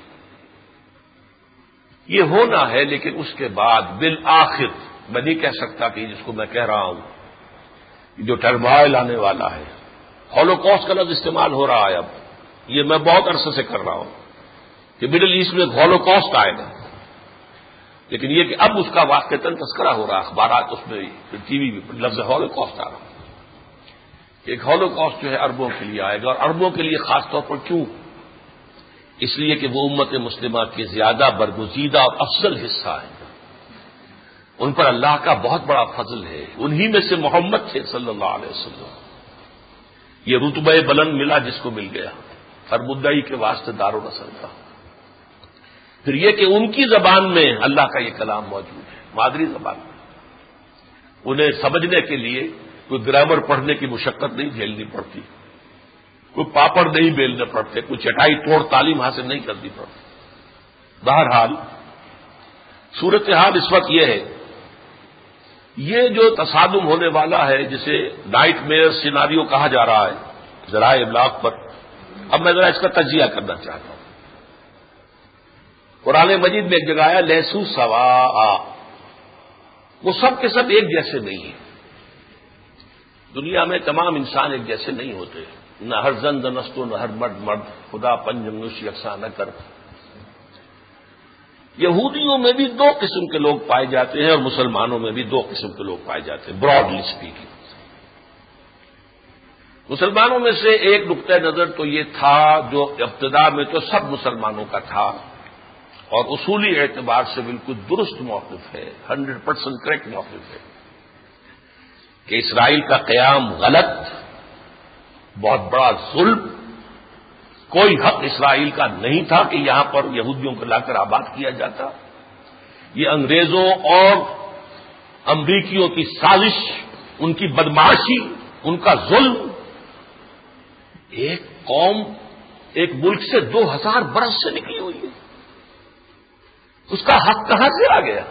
یہ ہونا ہے، لیکن اس کے بعد بالآخر میں نہیں کہہ سکتا کہ جس کو میں کہہ رہا ہوں، جو ٹرمائل آنے والا ہے، ہولوکاسٹ کا لفظ استعمال ہو رہا ہے اب، یہ میں بہت عرصے سے کر رہا ہوں کہ مڈل ایسٹ میں ہولوکاسٹ آئے گا، لیکن یہ کہ اب اس کا واقعتاً تذکرہ ہو رہا ہے، اخبارات اس میں، ٹی وی میں لفظ ہولوکاسٹ آ رہا ہے۔ ایک ہولوکاسٹ جو ہے عربوں کے لیے آئے گا، اور عربوں کے لیے خاص طور پر کیوں؟ اس لیے کہ وہ امت مسلمہ کے زیادہ برگزیدہ اور افضل حصہ ہے، ان پر اللہ کا بہت بڑا فضل ہے، انہی میں سے محمد تھے صلی اللہ علیہ وسلم۔ یہ رتبہ بلند ملا جس کو مل گیا، ہر مدعی کے واسطے دار و نصر کا۔ پھر یہ کہ ان کی زبان میں اللہ کا یہ کلام موجود ہے، مادری زبان میں، انہیں سمجھنے کے لیے کوئی گرامر پڑھنے کی مشقت نہیں جھیلنی پڑتی، کوئی پاپڑ نہیں بیلنے پڑتے، کوئی چٹائی توڑ تعلیم حاصل نہیں کرنی پڑتی۔ بہرحال صورتحال اس وقت یہ ہے، یہ جو تصادم ہونے والا ہے جسے نائٹ میئر سیناریو کہا جا رہا ہے ذرائع ابلاغ پر، اب میں ذرا اس کا تجزیہ کرنا چاہتا ہوں۔ قرآن مجید میں ایک جگہ آیا لیسو سوا، وہ سب کے سب ایک جیسے نہیں ہیں۔ دنیا میں تمام انسان ایک جیسے نہیں ہوتے، نہ ہر زن دنستو، نہ ہر مرد مرد، خدا پنجم نوش یکساں نہ کر۔ یہودیوں میں بھی دو قسم کے لوگ پائے جاتے ہیں، اور مسلمانوں میں بھی دو قسم کے لوگ پائے جاتے ہیں، براڈلی اسپیکنگ۔ مسلمانوں میں سے ایک نقطہ نظر تو یہ تھا جو ابتدا میں تو سب مسلمانوں کا تھا، اور اصولی اعتبار سے بالکل درست موقف ہے، 100% کریکٹ موقف ہے، کہ اسرائیل کا قیام غلط، بہت بڑا ظلم، کوئی حق اسرائیل کا نہیں تھا کہ یہاں پر یہودیوں کو لا کر آباد کیا جاتا۔ یہ انگریزوں اور امریکیوں کی سازش، ان کی بدمعاشی، ان کا ظلم۔ ایک قوم ایک ملک سے 2000 برس سے نکلی ہوئی ہے، اس کا حق کہاں سے آ گیا؟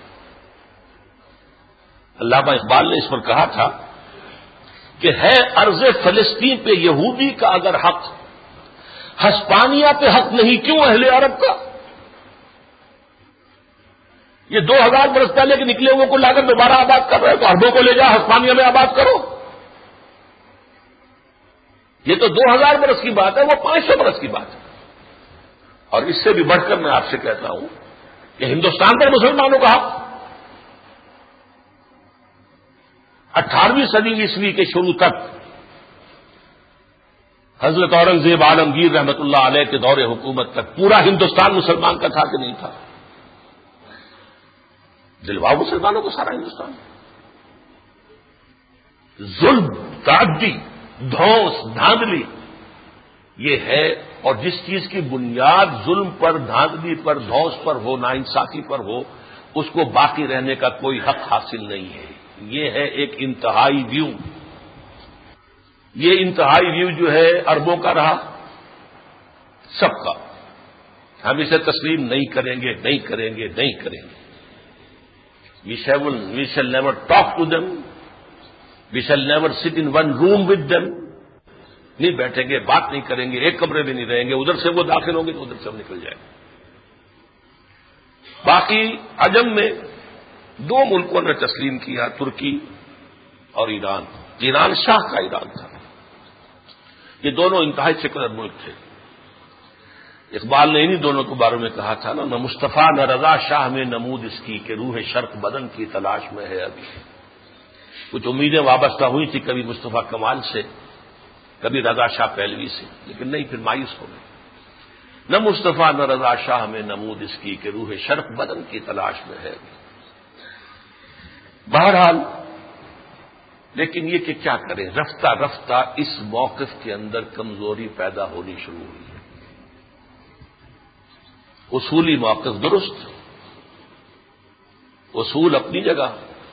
علامہ اقبال نے اس پر کہا تھا کہ ہے ارض فلسطین پہ یہودی کا اگر حق، ہسپانیہ پہ حق نہیں کیوں اہل عرب کا؟ یہ 2000 برس پہلے کے نکلے ہوئے کو لا کر دوبارہ آباد کر رہے، تو عربوں کو لے جا ہسپانیہ میں آباد کرو۔ یہ تو 2000 برس کی بات ہے، وہ 500 برس کی بات ہے۔ اور اس سے بھی بڑھ کر میں آپ سے کہتا ہوں کہ ہندوستان پر مسلمانوں کا حق 18ویں صدی عیسوی کے شروع تک حضرت اورنگزیب عالمگیر رحمت اللہ علیہ کے دور حکومت تک پورا ہندوستان مسلمان کا تھا کہ نہیں تھا؟ دلواؤ مسلمانوں کو سارا ہندوستان۔ ظلم، تعدی، دھوس، دھاندلی یہ ہے، اور جس چیز کی بنیاد ظلم پر، دھاندلی پر، دھوس پر ہو، ناانصافی پر ہو، اس کو باقی رہنے کا کوئی حق حاصل نہیں ہے۔ یہ ہے ایک انتہائی ویو۔ یہ انتہائی ویو جو ہے عربوں کا رہا، سب کا۔ ہم اسے تسلیم نہیں کریں گے، نہیں کریں گے، نہیں کریں گے۔ We shall never talk to them. We shall never sit in one room with them. نہیں بیٹھیں گے، بات نہیں کریں گے، ایک کمرے میں نہیں رہیں گے، ادھر سے وہ داخل ہوں گے تو ادھر سے ہم نکل جائیں گے۔ باقی عجم میں دو ملکوں نے تسلیم کیا، ترکی اور ایران۔ ایران شاہ کا ایران تھا، یہ دونوں انتہائی سیکولر ملک تھے، اقبال نے انہی دونوں کے بارے میں کہا تھا نہ مصطفیٰ نہ رضا شاہ میں نمود اس کی کہ روح شرق بدن کی تلاش میں ہے ابھی. کچھ امیدیں وابستہ ہوئی تھی کبھی مصطفیٰ کمال سے، کبھی رضا شاہ پہلوی سے، لیکن نہیں، پھر مایوس ہو گئے. نہ مصطفیٰ نہ رضا شاہ میں نمود اس کی کہ روح شرق بدن کی تلاش میں ہے. بہرحال لیکن یہ کہ کیا کریں، رفتہ رفتہ اس موقف کے اندر کمزوری پیدا ہونی شروع ہوئی ہے. اصولی موقف درست، اصول اپنی جگہ.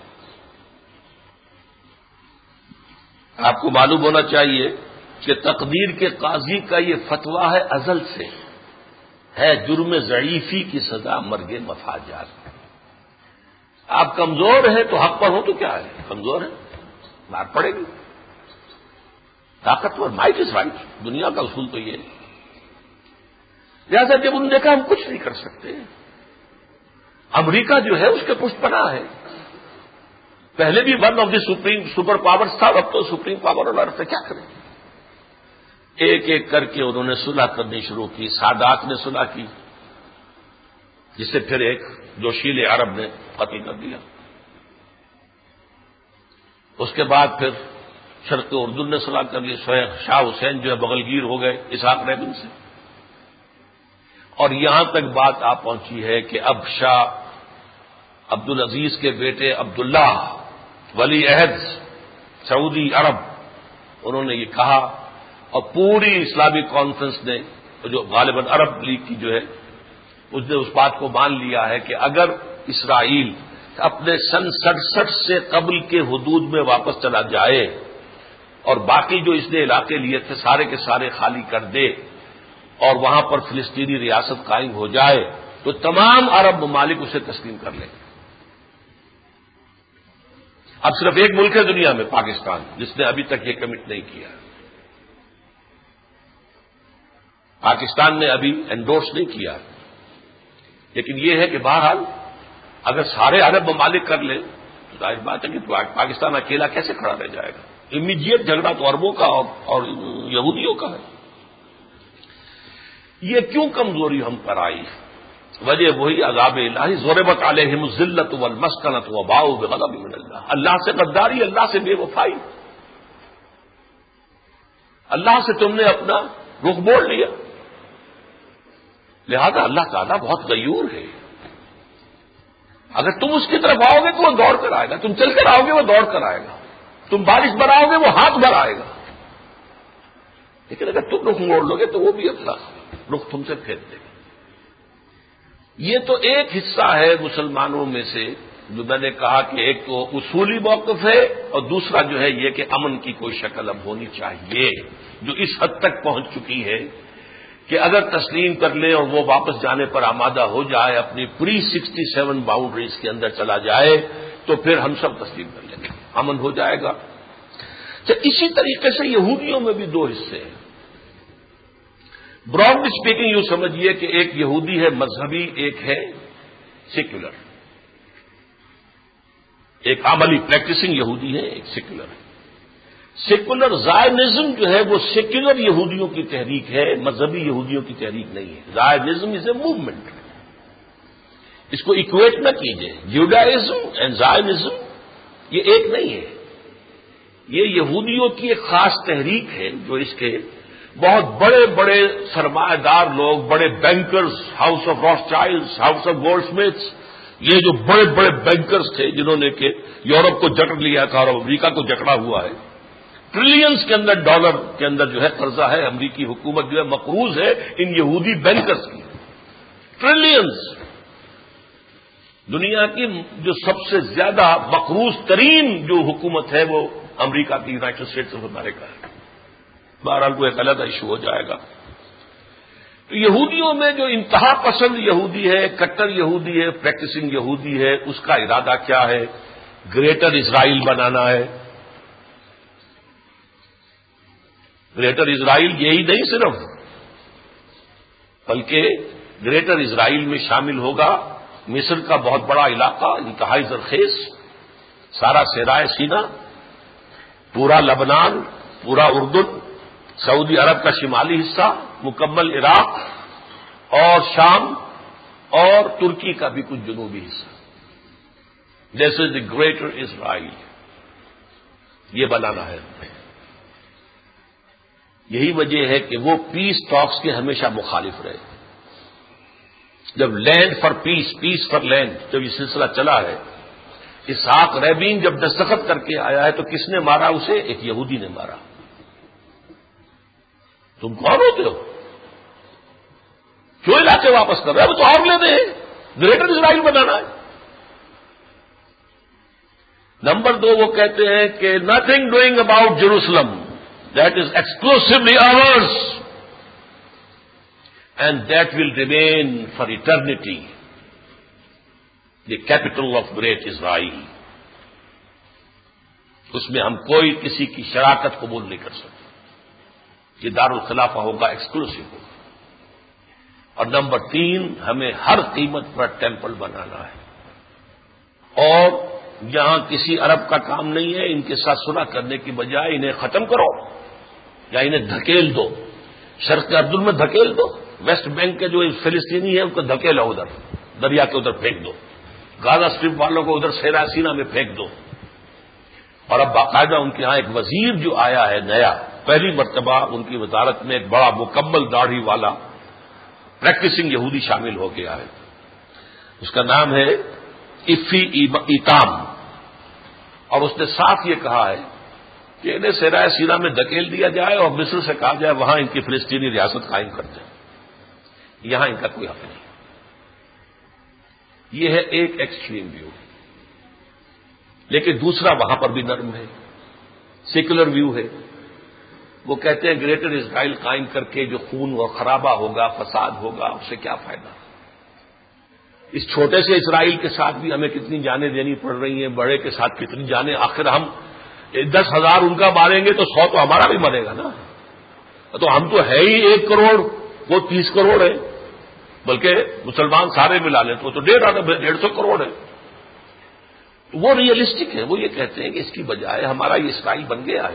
آپ کو معلوم ہونا چاہیے کہ تقدیر کے قاضی کا یہ فتویٰ ہے ازل سے، ہے جرم ضعیفی کی سزا مرگ مفاجات. آپ کمزور ہیں تو حق پر ہو تو کیا ہے، کمزور ہے مار پڑے گی. طاقتور مائٹ از رائٹ، دنیا کا اصول تو یہ ہے. لہٰذا جب انہوں نے دیکھا ہم کچھ نہیں کر سکتے، امریکہ جو ہے اس کے پشت پناہ ہے، پہلے بھی one of the super powers تھا، اب تو سپریم پاور اور ارتھ ہے، کیا کریں. ایک ایک کر کے انہوں نے صلح کرنی شروع کی. سادات نے صلح کی، جسے پھر ایک جوشیل عرب نے قتل کر دیا. اس کے بعد پھر شرق اردن نے صلح کر لی. شاہ حسین جو ہے بغلگیر ہو گئے اسحاق ریبن سے. اور یہاں تک بات آ پہنچی ہے کہ اب شاہ عبدالعزیز کے بیٹے عبداللہ ولی عہد سعودی عرب، انہوں نے یہ کہا، اور پوری اسلامی کانفرنس نے جو غالباً عرب لیگ کی جو ہے اس نے اس بات کو مان لیا ہے کہ اگر اسرائیل اپنے سن 67 سے قبل کے حدود میں واپس چلا جائے اور باقی جو اس نے علاقے لیے تھے سارے کے سارے خالی کر دے اور وہاں پر فلسطینی ریاست قائم ہو جائے تو تمام عرب ممالک اسے تسلیم کر لیں. اب صرف ایک ملک ہے دنیا میں، پاکستان، جس نے ابھی تک یہ کمٹ نہیں کیا. پاکستان نے ابھی انڈورس نہیں کیا، لیکن یہ ہے کہ بہرحال اگر سارے عرب ممالک کر لیں تو ظاہر بات ہے کہ پاکستان اکیلا کیسے کھڑا رہ جائے گا. امیڈیٹ جھگڑا تو عربوں کا اور یہودیوں کا ہے. یہ کیوں کمزوری ہم پر آئی؟ وجہ وہی عذاب الہی، ضربت علیہم الذلۃ والمسکنۃ وباؤوا بغضب من اللہ. اللہ سے غداری، اللہ سے بے وفائی، اللہ سے تم نے اپنا رخ موڑ لیا. لہذا اللہ تعالیٰ بہت غیور ہے. اگر تم اس کی طرف آؤ گے تو وہ دوڑ کر آئے گا، تم چل کر آؤ گے وہ دوڑ کر آئے گا، تم بارش بناؤ گے وہ ہاتھ بھر آئے گا. لیکن اگر تم رخ موڑ لو گے تو وہ بھی اپنا رخ تم سے پھیر دے گا. یہ تو ایک حصہ ہے مسلمانوں میں سے جو میں نے کہا کہ ایک تو اصولی موقف ہے اور دوسرا جو ہے یہ کہ امن کی کوئی شکل اب ہونی چاہیے، جو اس حد تک پہنچ چکی ہے کہ اگر تسلیم کر لے اور وہ واپس جانے پر آمادہ ہو جائے، اپنی پری 67 باؤنڈریز کے اندر چلا جائے تو پھر ہم سب تسلیم کر لیں گے، امن ہو جائے گا. اسی طریقے سے یہودیوں میں بھی دو حصے ہیں. براڈلی اسپیکنگ یوں سمجھیے کہ ایک یہودی ہے مذہبی، ایک ہے سیکولر. ایک عملی پریکٹسنگ یہودی ہے، ایک سیکولر ہے. سیکولر زائنزم جو ہے وہ سیکولر یہودیوں کی تحریک ہے، مذہبی یہودیوں کی تحریک نہیں ہے. زائنزم از اے موومنٹ، اس کو ایکویٹ نہ کیجیے. جوڈائزم اینڈ زائنزم یہ ایک نہیں ہے، یہ یہودیوں کی ایک خاص تحریک ہے جو اس کے بہت بڑے بڑے سرمایہ دار لوگ، بڑے bankers, house of Rothschilds, house of gold smiths, یہ جو بڑے بڑے بینکرز تھے جنہوں نے کہ یورپ کو جکڑ لیا تھا اور امریکہ کو جکڑا ہوا ہے. ٹریلینز کے اندر ڈالر کے اندر جو ہے قرضہ ہے، امریکی حکومت جو ہے مقروض ہے ان یہودی بینکرز کی. ٹریلینز. دنیا کی جو سب سے زیادہ مقروض ترین جو حکومت ہے وہ امریکہ کی یونائٹڈ اسٹیٹس آف امریکہ ہے. بہرحال کو ایک الگ ایشو ہو جائے گا. تو یہودیوں میں جو انتہا پسند یہودی ہے، کٹر یہودی ہے، پریکٹسنگ یہودی ہے، اس کا ارادہ کیا ہے؟ گریٹر اسرائیل بنانا ہے. گریٹر اسرائیل یہی نہیں صرف، بلکہ گریٹر اسرائیل میں شامل ہوگا مصر کا بہت بڑا علاقہ، انتہائی زرخیز، سارا صحرائے سینا، پورا لبنان، پورا اردن، سعودی عرب کا شمالی حصہ، مکمل عراق، اور شام اور ترکی کا بھی کچھ جنوبی حصہ. This is the greater Israel. یہ بنانا ہے. یہی وجہ ہے کہ وہ پیس ٹاکس کے ہمیشہ مخالف رہے. جب land for peace, peace for land جب یہ سلسلہ چلا ہے، اسحاق ریبین جب دستخط کر کے آیا ہے تو کس نے مارا اسے؟ ایک یہودی نے مارا. تم کون ہوتے ہو؟ کیوں علاقے واپس کر رہے ہیں؟ اب تو اور لینے ہیں، گریٹر اسرائیل بنانا ہے. نمبر 2 وہ کہتے ہیں کہ nothing doing about Jerusalem, that is exclusively ours and that will remain for eternity the capital of great Israel. اس میں ہم کوئی کسی کی شراکت قبول نہیں کر سکتے. یہ دارالخلافہ ہوگا، ایکسکلوسیو ہوگا. اور نمبر 3 ہمیں ہر قیمت پر ٹیمپل بنانا ہے. اور یہاں کسی عرب کا کام نہیں ہے ان کے ساتھ صلح کرنے کی بجائے انہیں ختم کرو یا انہیں دھکیل دو، شرق اردن میں دھکیل دو. ویسٹ بینک کے جو فلسطینی ہے ان کو دھکیلا ادھر دریا کے ادھر پھینک دو. غازہ اسٹرپ والوں کو ادھر سیرا سینا میں پھینک دو. اور اب باقاعدہ ان کے ہاں ایک وزیر جو آیا ہے نیا، پہلی مرتبہ ان کی وزارت میں ایک بڑا مکمل داڑھی والا پریکٹسنگ یہودی شامل ہو گیا ہے. اس کا نام ہے افی ایتام. اور اس نے صاف یہ کہا ہے کہ انہیں سیرا سینا میں دھکیل دیا جائے اور مصر سے کہا جائے وہاں ان کی فلسطینی ریاست قائم کر دیں. یہاں ان کا کوئی حق نہیں. یہ ہے ایک ایکسٹریم ویو. لیکن دوسرا وہاں پر بھی نرم ہے، سیکولر ویو ہے. وہ کہتے ہیں گریٹر اسرائیل قائم کر کے جو خون و خرابہ ہوگا، فساد ہوگا، اس سے کیا فائدہ؟ اس چھوٹے سے اسرائیل کے ساتھ بھی ہمیں کتنی جانیں دینی پڑ رہی ہیں، بڑے کے ساتھ کتنی جانیں. آخر ہم 10,000 ان کا ماریں گے تو 100 تو ہمارا بھی مرے گا نا. تو ہم تو ہے ہی 1 کروڑ، وہ 30 کروڑ ہے. بلکہ مسلمان سارے ملا لیں تو 150 کروڑ ہے. وہ ریئلسٹک ہے. وہ یہ کہتے ہیں کہ اس کی بجائے ہمارا یہ اسرائیل بن گیا ہے،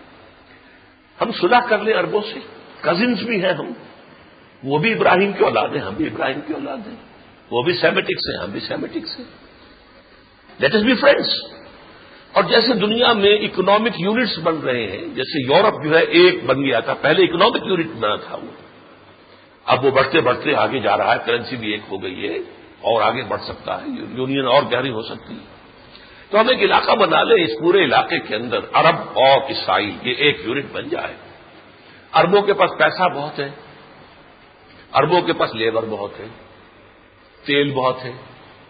ہم صلح کر لیں عربوں سے. کزنز بھی ہیں ہم، وہ بھی ابراہیم کی اولاد ہیں، ہم بھی ابراہیم کی اولاد ہیں. وہ بھی سیمیٹکس ہیں، ہم بھی سیمیٹکس ہیں. Let us be friends. اور جیسے دنیا میں اکنامک یونٹس بن رہے ہیں، جیسے یورپ جو ہے ایک بن گیا تھا، پہلے اکنامک یونٹ بنا تھا وہ، اب وہ بڑھتے بڑھتے آگے جا رہا ہے. کرنسی بھی ایک ہو گئی ہے اور آگے بڑھ سکتا ہے، یونین اور گہری ہو سکتی ہے. تو ہم ایک علاقہ بنا لیں، اس پورے علاقے کے اندر عرب اور اسرائیل یہ ایک یونٹ بن جائے. عربوں کے پاس پیسہ بہت ہے، عربوں کے پاس لیبر بہت ہے، تیل بہت ہے.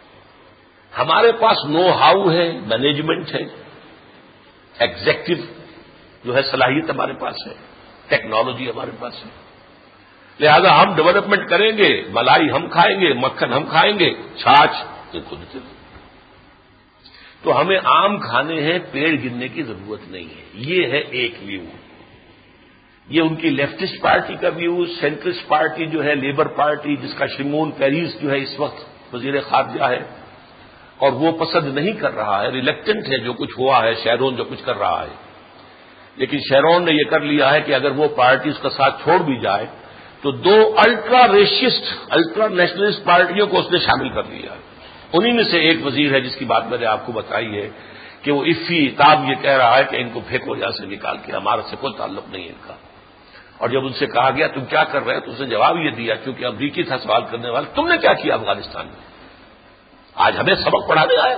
ہمارے پاس نو ہاؤ ہے، مینجمنٹ ہے، ایگزیکٹو جو ہے صلاحیت ہمارے پاس ہے، ٹیکنالوجی ہمارے پاس ہے. لہذا ہم ڈیولپمنٹ کریں گے، ملائی ہم کھائیں گے، مکھن ہم کھائیں گے، چھاچھ یہ خود سے. تو ہمیں آم کھانے ہیں، پیڑ گرنے کی ضرورت نہیں ہے. یہ ہے ایک ویو. یہ ان کی لیفٹسٹ پارٹی کا ویو. سینٹرسٹ پارٹی جو ہے لیبر پارٹی، جس کا شمون پیریس جو ہے اس وقت وزیر خارجہ ہے، اور وہ پسند نہیں کر رہا ہے، ریلیکٹنٹ ہے جو کچھ ہوا ہے، شیرون جو کچھ کر رہا ہے. لیکن شیرون نے یہ کر لیا ہے کہ اگر وہ پارٹی اس کا ساتھ چھوڑ بھی جائے تو 2 الٹرا ریشسٹ، الٹرا نیشنلسٹ پارٹیوں کو اس نے شامل کر لیا ہے. انہی میں سے ایک وزیر ہے جس کی بات میں نے آپ کو بتائی ہے کہ وہ افی تاب یہ کہہ رہا ہے کہ ان کو پھینکو یہاں سے نکال کے، ہمارا سے کوئی تعلق نہیں ہے ان کا. اور جب ان سے کہا گیا تم کیا کر رہے ہیں تو اس نے جواب یہ دیا، کیونکہ امریکی تھا سوال کرنے والا، تم نے کیا کیا افغانستان میں؟ آج ہمیں سبق پڑھانے آئے.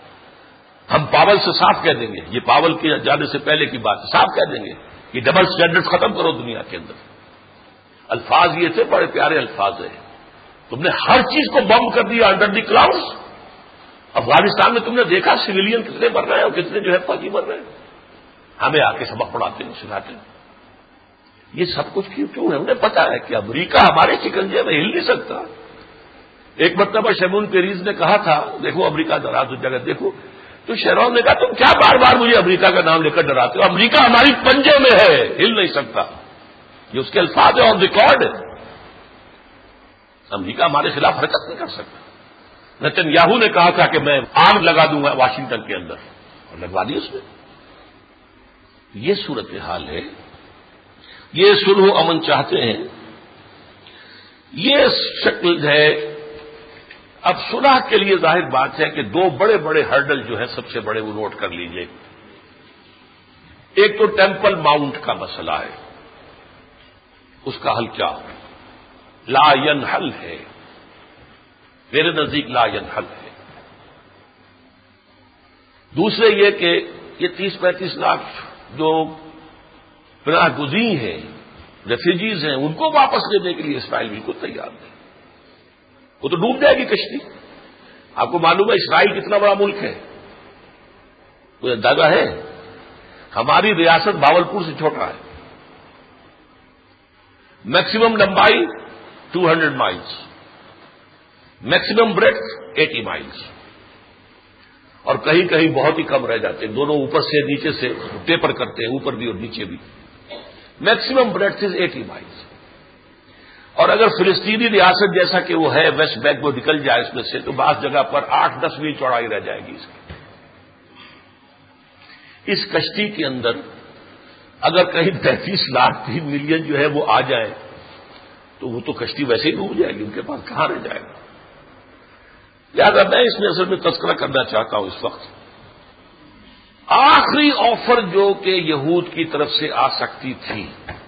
ہم پاول سے صاف کہہ دیں گے، یہ پاول کے جانے سے پہلے کی بات ہے، صاف کہہ دیں گے کہ ڈبل سٹینڈرڈ ختم کرو دنیا کے اندر. الفاظ یہ تھے، بڑے پیارے الفاظ ہیں. تم نے ہر چیز کو بم کر دیا انڈر دی کلاؤڈز. افغانستان میں تم نے دیکھا سویلین کتنے مر رہے ہیں اور کتنے جو ہے فوجی مر رہے ہیں. ہمیں آ کے سبق پڑھاتے ہیں، سکھاتے ہیں. یہ سب کچھ کیوں ہے؟ انہیں پتا ہے کہ امریکہ ہمارے شکنجے میں ہل نہیں سکتا. ایک مرتبہ شیمون پیریز نے کہا تھا، دیکھو امریکہ ڈرا تو جگہ دیکھو، تو شیرون نے کہا تم کیا بار بار مجھے امریکہ کا نام لے کر ڈراتے ہو؟ امریکہ ہماری پنجے میں ہے، ہل نہیں سکتا. یہ اس کے الفاظ ہے، آن ریکارڈ ہے. امریکہ ہمارے خلاف حرکت نہیں کر سکتا. نتن یاہو نے کہا تھا کہ میں آگ لگا دوں گا واشنگٹن کے اندر، اور لگوا دی اس نے. یہ صورتحال ہے. یہ صلح و امن چاہتے ہیں یہ شکل ہے. اب صلح کے لیے ظاہر بات ہے کہ دو بڑے بڑے ہرڈل جو ہیں سب سے بڑے وہ نوٹ کر لیجئے. ایک تو ٹیمپل ماؤنٹ کا مسئلہ ہے، اس کا حل کیا ہو؟ لا ینحل ہے، میرے نزدیک لا ینحل ہے. دوسرے یہ کہ یہ 30-35 لاکھ جو پناہ گزین ہیں، ریفیوجیز ہیں، ان کو واپس لینے کے لیے اسرائیل بالکل تیار نہیں. وہ تو ڈوب جائے گی کشتی. آپ کو معلوم ہے اسرائیل کتنا بڑا ملک ہے؟ کوئی اندازہ ہے؟ ہماری ریاست بھاولپور سے چھوٹا ہے. میکسیمم لمبائی 200 مائلز، میکسیمم بریڈتھ 80 مائلز، اور کہیں کہیں بہت ہی کم رہ جاتے ہیں. دونوں اوپر سے نیچے سے ٹیپر کرتے ہیں، اوپر بھی اور نیچے بھی. Maximum breadth is 80 miles. اور اگر فلسطینی ریاست جیسا کہ وہ ہے ویسٹ بینک وہ نکل جائے اس میں سے تو بعض جگہ پر 8-10 میل چوڑائی رہ جائے گی اس کی. اس کشتی کے اندر اگر کہیں 33 لاکھ 3 ملین جو ہے وہ آ جائے تو وہ تو کشتی ویسے ہی ڈوب جائے گی، ان کے پاس کہاں رہ جائے گا. لہٰذا میں اس میں اصل میں تذکرہ کرنا چاہتا ہوں اس وقت آخری آفر جو کہ یہود کی طرف سے آ سکتی تھی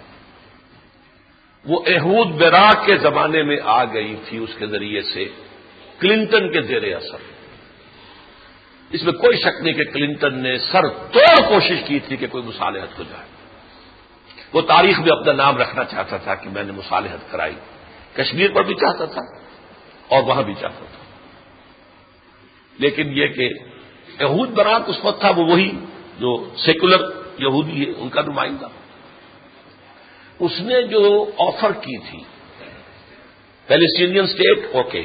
وہ یہود براق کے زمانے میں آ گئی تھی، اس کے ذریعے سے کلنٹن کے زیر اثر. اس میں کوئی شک نہیں کہ کلنٹن نے سر توڑ کوشش کی تھی کہ کوئی مصالحت ہو جائے. وہ تاریخ میں اپنا نام رکھنا چاہتا تھا کہ میں نے مصالحت کرائی. کشمیر پر بھی چاہتا تھا اور وہاں بھی چاہتا تھا. لیکن یہ کہ یہود براق اس وقت تھا وہ وہی جو سیکولر یہودی ہے ان کا نمائندہ. اس نے جو آفر کی تھی Palestinian state okay,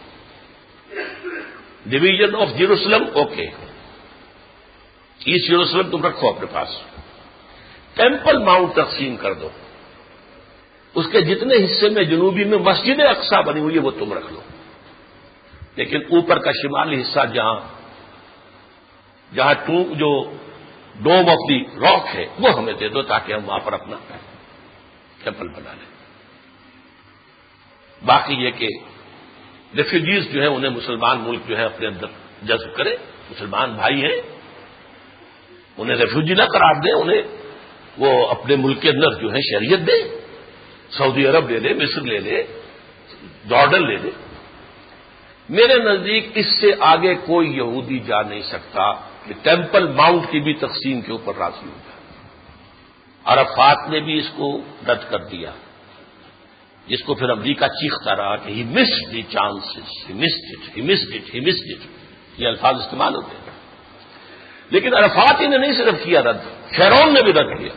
division of Jerusalem okay, east Jerusalem تم رکھو اپنے پاس، ٹیمپل ماؤنٹ تقسیم کر دو، اس کے جتنے حصے میں جنوبی میں مسجد اقصی بنی ہوئی ہے وہ تم رکھ لو، لیکن اوپر کا شمالی حصہ جہاں جو ڈوم آف دی راک ہے وہ ہمیں دے دو تاکہ ہم وہاں پر اپنا ٹیمپل بنا لیں. باقی یہ کہ ریفیوجیز جو ہیں انہیں مسلمان ملک جو ہے اپنے اندر جذب کرے، مسلمان بھائی ہیں انہیں ریفیوجی نہ قرار دیں، انہیں وہ اپنے ملک کے اندر جو ہے شہریت دے. سعودی عرب لے لے، مصر لے لے، جارڈن لے لے. میرے نزدیک اس سے آگے کوئی یہودی جا نہیں سکتا کہ ٹیمپل ماؤنٹ کی بھی تقسیم کے اوپر راضی ہو جائے. عرفات نے بھی اس کو رد کر دیا، جس کو پھر امریکہ چیختا رہا کہ he missed the chances, he missed it. یہ الفاظ استعمال ہوتے ہیں. لیکن عرفات ہی نے نہیں صرف کیا رد، شیرون نے بھی رد کیا.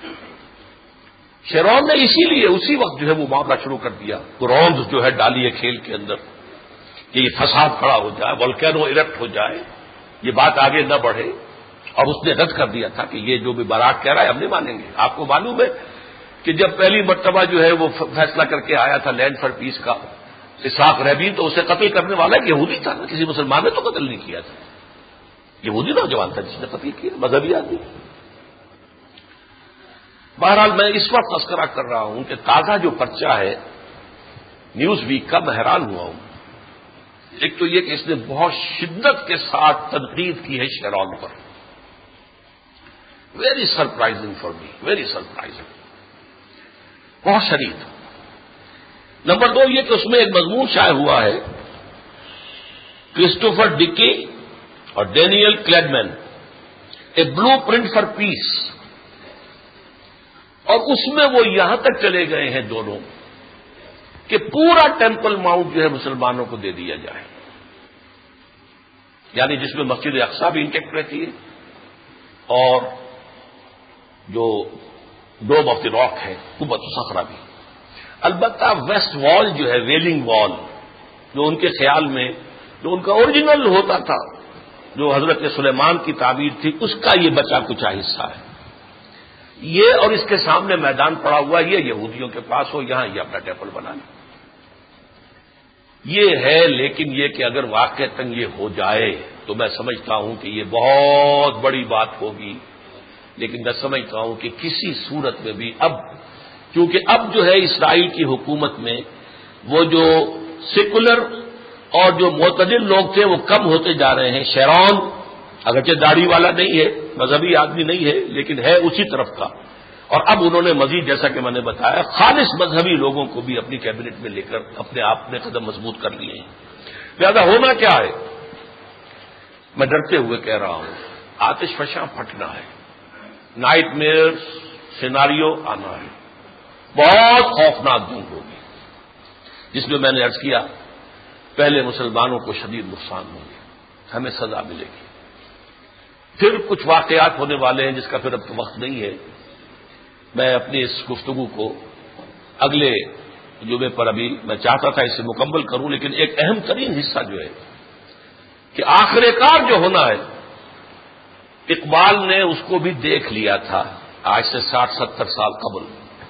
شیرون نے اسی لیے اسی وقت جو ہے وہ معاملہ شروع کر دیا، روند جو ہے ڈالی ہے کھیل کے اندر کہ یہ فساد کھڑا ہو جائے، والکینو ایرپٹ ہو جائے، یہ بات آگے نہ بڑھے. اور اس نے رد کر دیا تھا کہ یہ جو بھی باراک کہہ رہا ہے ہم نہیں مانیں گے. آپ کو معلوم ہے کہ جب پہلی مرتبہ جو ہے وہ فیصلہ کر کے آیا تھا لینڈ فار پیس کا اسحاق رابین تو اسے قتل کرنے والا ایک یہودی تھا نا، کسی مسلمان نے تو قتل نہیں کیا تھا. یہودی نوجوان تھا جس نے قتل کیا، مذہبی آدمی. بہرحال میں اس وقت تذکرہ کر رہا ہوں کہ تازہ جو پرچہ ہے نیوز ویک کا، میں حیران ہوا ہوں. ایک تو یہ کہ اس نے بہت شدت کے ساتھ تنقید کی ہے شیرون پر. Very surprising for me, very surprising, بہت شدید. نمبر 2 یہ کہ اس میں ایک مضمون شائع ہوا ہے کرسٹوفر ڈکی اور Daniel Kleidman, a blueprint for peace. اور اس میں وہ یہاں تک چلے گئے ہیں دونوں کہ پورا ٹیمپل ماؤنٹ جو ہے مسلمانوں کو دے دیا جائے، یعنی جس میں مسجد اقصی بھی انٹیکٹ رہتی ہے اور جو ڈوم آف دی راک ہے قبۃ الصخرہ بھی. البتہ ویسٹ وال جو ہے ویلنگ وال، جو ان کے خیال میں جو ان کا اوریجنل ہوتا تھا جو حضرت سلیمان کی تعبیر تھی، اس کا یہ بچا کچا حصہ ہے. یہ اور اس کے سامنے میدان پڑا ہوا یہ یہودیوں کے پاس ہو، یہاں یہ اپنا ٹیمپل بنا لیں. یہ ہے. لیکن یہ کہ اگر واقعتاً یہ ہو جائے تو میں سمجھتا ہوں کہ یہ بہت بڑی بات ہوگی. لیکن میں سمجھتا ہوں کہ کسی صورت میں بھی اب، کیونکہ اب جو ہے اسرائیل کی حکومت میں وہ جو سیکولر اور جو معتدل لوگ تھے وہ کم ہوتے جا رہے ہیں. شیرون اگرچہ داڑھی والا نہیں ہے، مذہبی آدمی نہیں ہے، لیکن ہے اسی طرف کا. اور اب انہوں نے مزید جیسا کہ میں نے بتایا خالص مذہبی لوگوں کو بھی اپنی کیبنٹ میں لے کر اپنے آپ میں قدم مضبوط کر لیے ہیں. لہذا ہونا کیا ہے، میں ڈرتے ہوئے کہہ رہا ہوں، آتش فشاں پھٹنا ہے، نائٹ میئر سیناریو آنا ہے، بہت خوفناک جنگ ہوگی جس میں نے عرض کیا پہلے مسلمانوں کو شدید نقصان ہوں گے، ہمیں سزا ملے گی. پھر کچھ واقعات ہونے والے ہیں جس کا پھر اب تو وقت نہیں ہے. میں اپنی اس گفتگو کو اگلے جمعے پر ابھی میں چاہتا تھا اسے مکمل کروں، لیکن ایک اہم ترین حصہ جو ہے کہ آخر کار جو ہونا ہے، اقبال نے اس کو بھی دیکھ لیا تھا آج سے 60-70 سال قبل.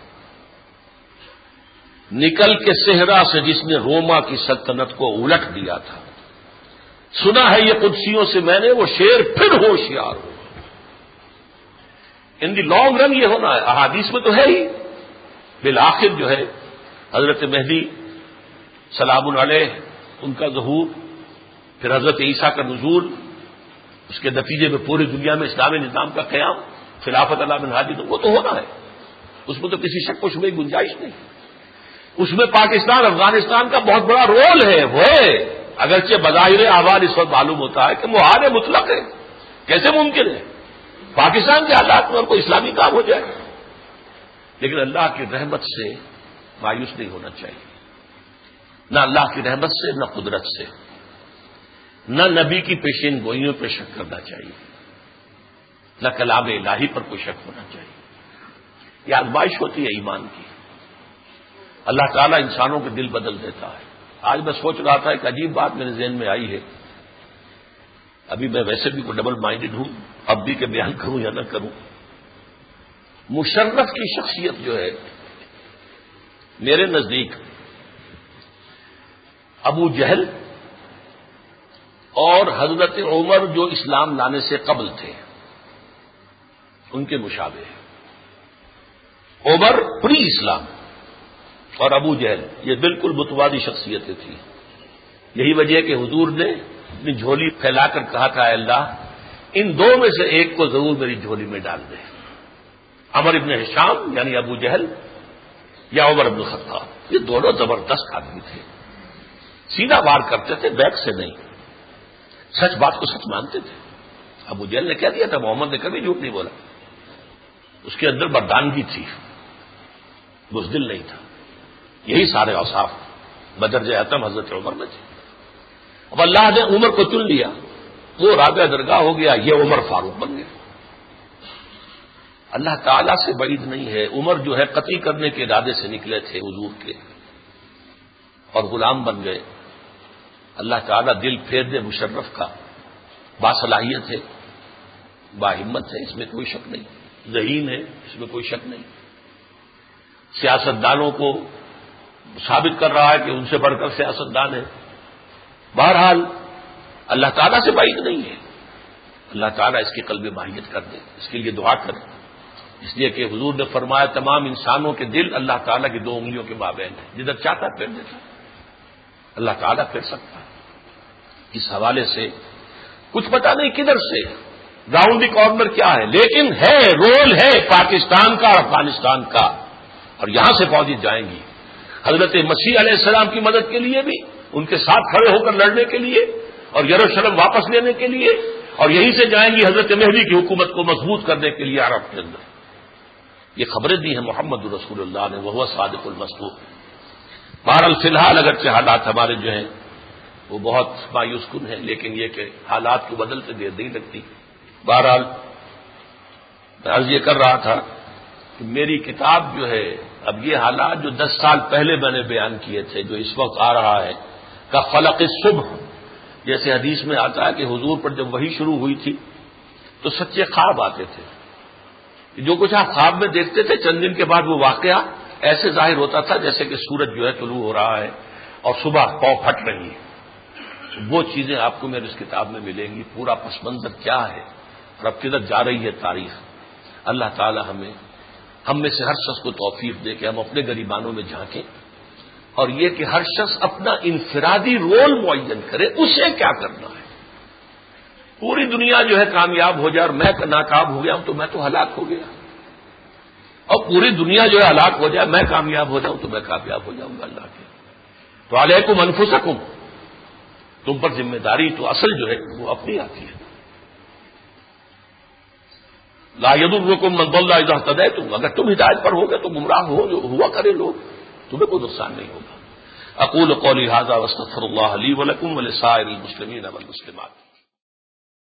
نکل کے صحرا سے جس نے روما کی سلطنت کو الٹ دیا تھا، سنا ہے یہ قدسیوں سے میں نے وہ شیر پھر ہوشیار ہو. ان دی لانگ رن یہ ہونا ہے، احادیث میں تو ہے ہی. بالآخر جو ہے حضرت مہدی سلام علیہ ان کا ظہور، پھر حضرت عیسیٰ کا نزول، اس کے نتیجے میں پوری دنیا میں اسلامی نظام کا قیام، خلافت علی منہاج، وہ تو ہونا ہے، اس میں تو کسی شک و شبہ کی گنجائش نہیں. اس میں پاکستان افغانستان کا بہت بڑا رول ہے. وہ اگرچہ بظاہر احوال اس وقت معلوم ہوتا ہے کہ محال مطلق ہے، کیسے ممکن ہے پاکستان کے حالات میں اور کوئی اسلامی کام ہو جائے. لیکن اللہ کی رحمت سے مایوس نہیں ہونا چاہیے، نہ اللہ کی رحمت سے، نہ قدرت سے، نہ نبی کی پیشین گوئیوں پہ شک کرنا چاہیے، نہ کلام الہی پر کوئی شک ہونا چاہیے. یہ آزمائش ہوتی ہے ایمان کی. اللہ تعالیٰ انسانوں کے دل بدل دیتا ہے. آج میں سوچ رہا تھا ایک عجیب بات میرے ذہن میں آئی ہے. ابھی میں ویسے بھی کوئی ڈبل مائنڈڈ ہوں، اب بھی کہ بیان کروں یا نہ کروں. مشرف کی شخصیت جو ہے میرے نزدیک ابو جہل اور حضرت عمر جو اسلام لانے سے قبل تھے ان کے مشابہ ہے. عمر پری اسلام اور ابو جہل یہ بالکل متوازی شخصیتیں تھیں. یہی وجہ کہ حضور نے اپنی جھولی پھیلا کر کہا تھا اے اللہ ان دو میں سے ایک کو ضرور میری جھولی میں ڈال دے، عمر ابن ہشام یعنی ابو جہل یا عمر ابن الخطاب. یہ دونوں زبردست آدمی تھے، سیدھا وار کرتے تھے، بیک سے نہیں، سچ بات کو سچ مانتے تھے. ابو جہل نے کہہ دیا تھا، محمد نے کبھی جھوٹ نہیں بولا. اس کے اندر مردانگی تھی، بزدل نہیں تھا. یہی سارے اوصاف بدرجہ اتم حضرت عمر میں تھے. اب اللہ نے عمر کو چن لیا، وہ رابع درگاہ ہو گیا، یہ عمر فاروق بن گیا. اللہ تعالیٰ سے بعید نہیں ہے. عمر جو ہے قتل کرنے کے ارادے سے نکلے تھے حضور کے اور غلام بن گئے. اللہ تعالیٰ دل پھیر دے مشرف کا، باصلاحیت ہے، باہمت ہے، اس میں کوئی شک نہیں. ذہین ہے، اس میں کوئی شک نہیں. سیاستدانوں کو ثابت کر رہا ہے کہ ان سے بڑھ کر سیاستدان ہے. بہرحال اللہ تعالیٰ سے بعید نہیں ہے. اللہ تعالیٰ اس کی قلب ماہیت کر دے، اس کے لیے دعا کرے. اس لیے کہ حضور نے فرمایا تمام انسانوں کے دل اللہ تعالیٰ کی دو انگلیوں کے مابین ہیں، جدھر چاہتا پھیر دیتا. اللہ تعالیٰ پھیر سکتا ہے. اس حوالے سے کچھ پتا نہیں کدھر سے گراؤنڈ دی کارنر کیا ہے، لیکن ہے رول ہے پاکستان کا اور افغانستان کا، اور یہاں سے فوجیں جائیں گی حضرت مسیح علیہ السلام کی مدد کے لیے بھی، ان کے ساتھ کھڑے ہو کر لڑنے کے لیے اور یروشلم واپس لینے کے لیے، اور یہیں سے جائیں گی حضرت مہدی کی حکومت کو مضبوط کرنے کے لیے عرب کے اندر. یہ خبریں دی ہیں محمد رسول اللہ نے، وہ صادق المصدوق. بہرحال فی الحال اگرچہ حالات ہمارے جو ہیں وہ بہت مایوس کن ہیں، لیکن یہ کہ حالات کو بدلتے دیر نہیں لگتی. بہرحال میں عرض یہ کر رہا تھا کہ میری کتاب جو ہے اب یہ حالات جو 10 سال پہلے میں نے بیان کیے تھے جو اس وقت آ رہا ہے کا فلق صبح، جیسے حدیث میں آتا ہے کہ حضور پر جب وحی شروع ہوئی تھی تو سچے خواب آتے تھے. جو کچھ آپ خواب میں دیکھتے تھے چند دن کے بعد وہ واقعہ ایسے ظاہر ہوتا تھا جیسے کہ سورج جو ہے طلوع ہو رہا ہے اور صبح پاؤں پھٹ رہی ہے. وہ چیزیں آپ کو میری اس کتاب میں ملیں گی. پورا پس منظر کیا ہے اور اب کدھر جا رہی ہے تاریخ. اللہ تعالی ہم میں سے ہر شخص کو توفیق دے کہ ہم اپنے گریبانوں میں جھانکیں اور یہ کہ ہر شخص اپنا انفرادی رول معین کرے، اسے کیا کرنا ہے۔ پوری دنیا جو ہے کامیاب ہو جائے اور میں ناکام ہو گیا ہوں تو میں تو ہلاک ہو گیا، اور پوری دنیا جو ہے ہلاک ہو جائے میں کامیاب ہو جاؤں تو میں کامیاب ہو جاؤں گا اللہ کے۔ تو علیکم انفسکم، تم پر ذمہ داری تو اصل جو ہے وہ اپنی آتی ہے۔ لا یضرکم من ضل اذا اهتدیتم، اگر تم ہدایت پر ہوگے تو گمراہ ہوا کرے لوگ، تمہیں کوئی نقصان نہیں ہوگا۔ اقول قولی ھذا واستغفر اللہ لی ولکم ولسائر المسلمین والمسلمات۔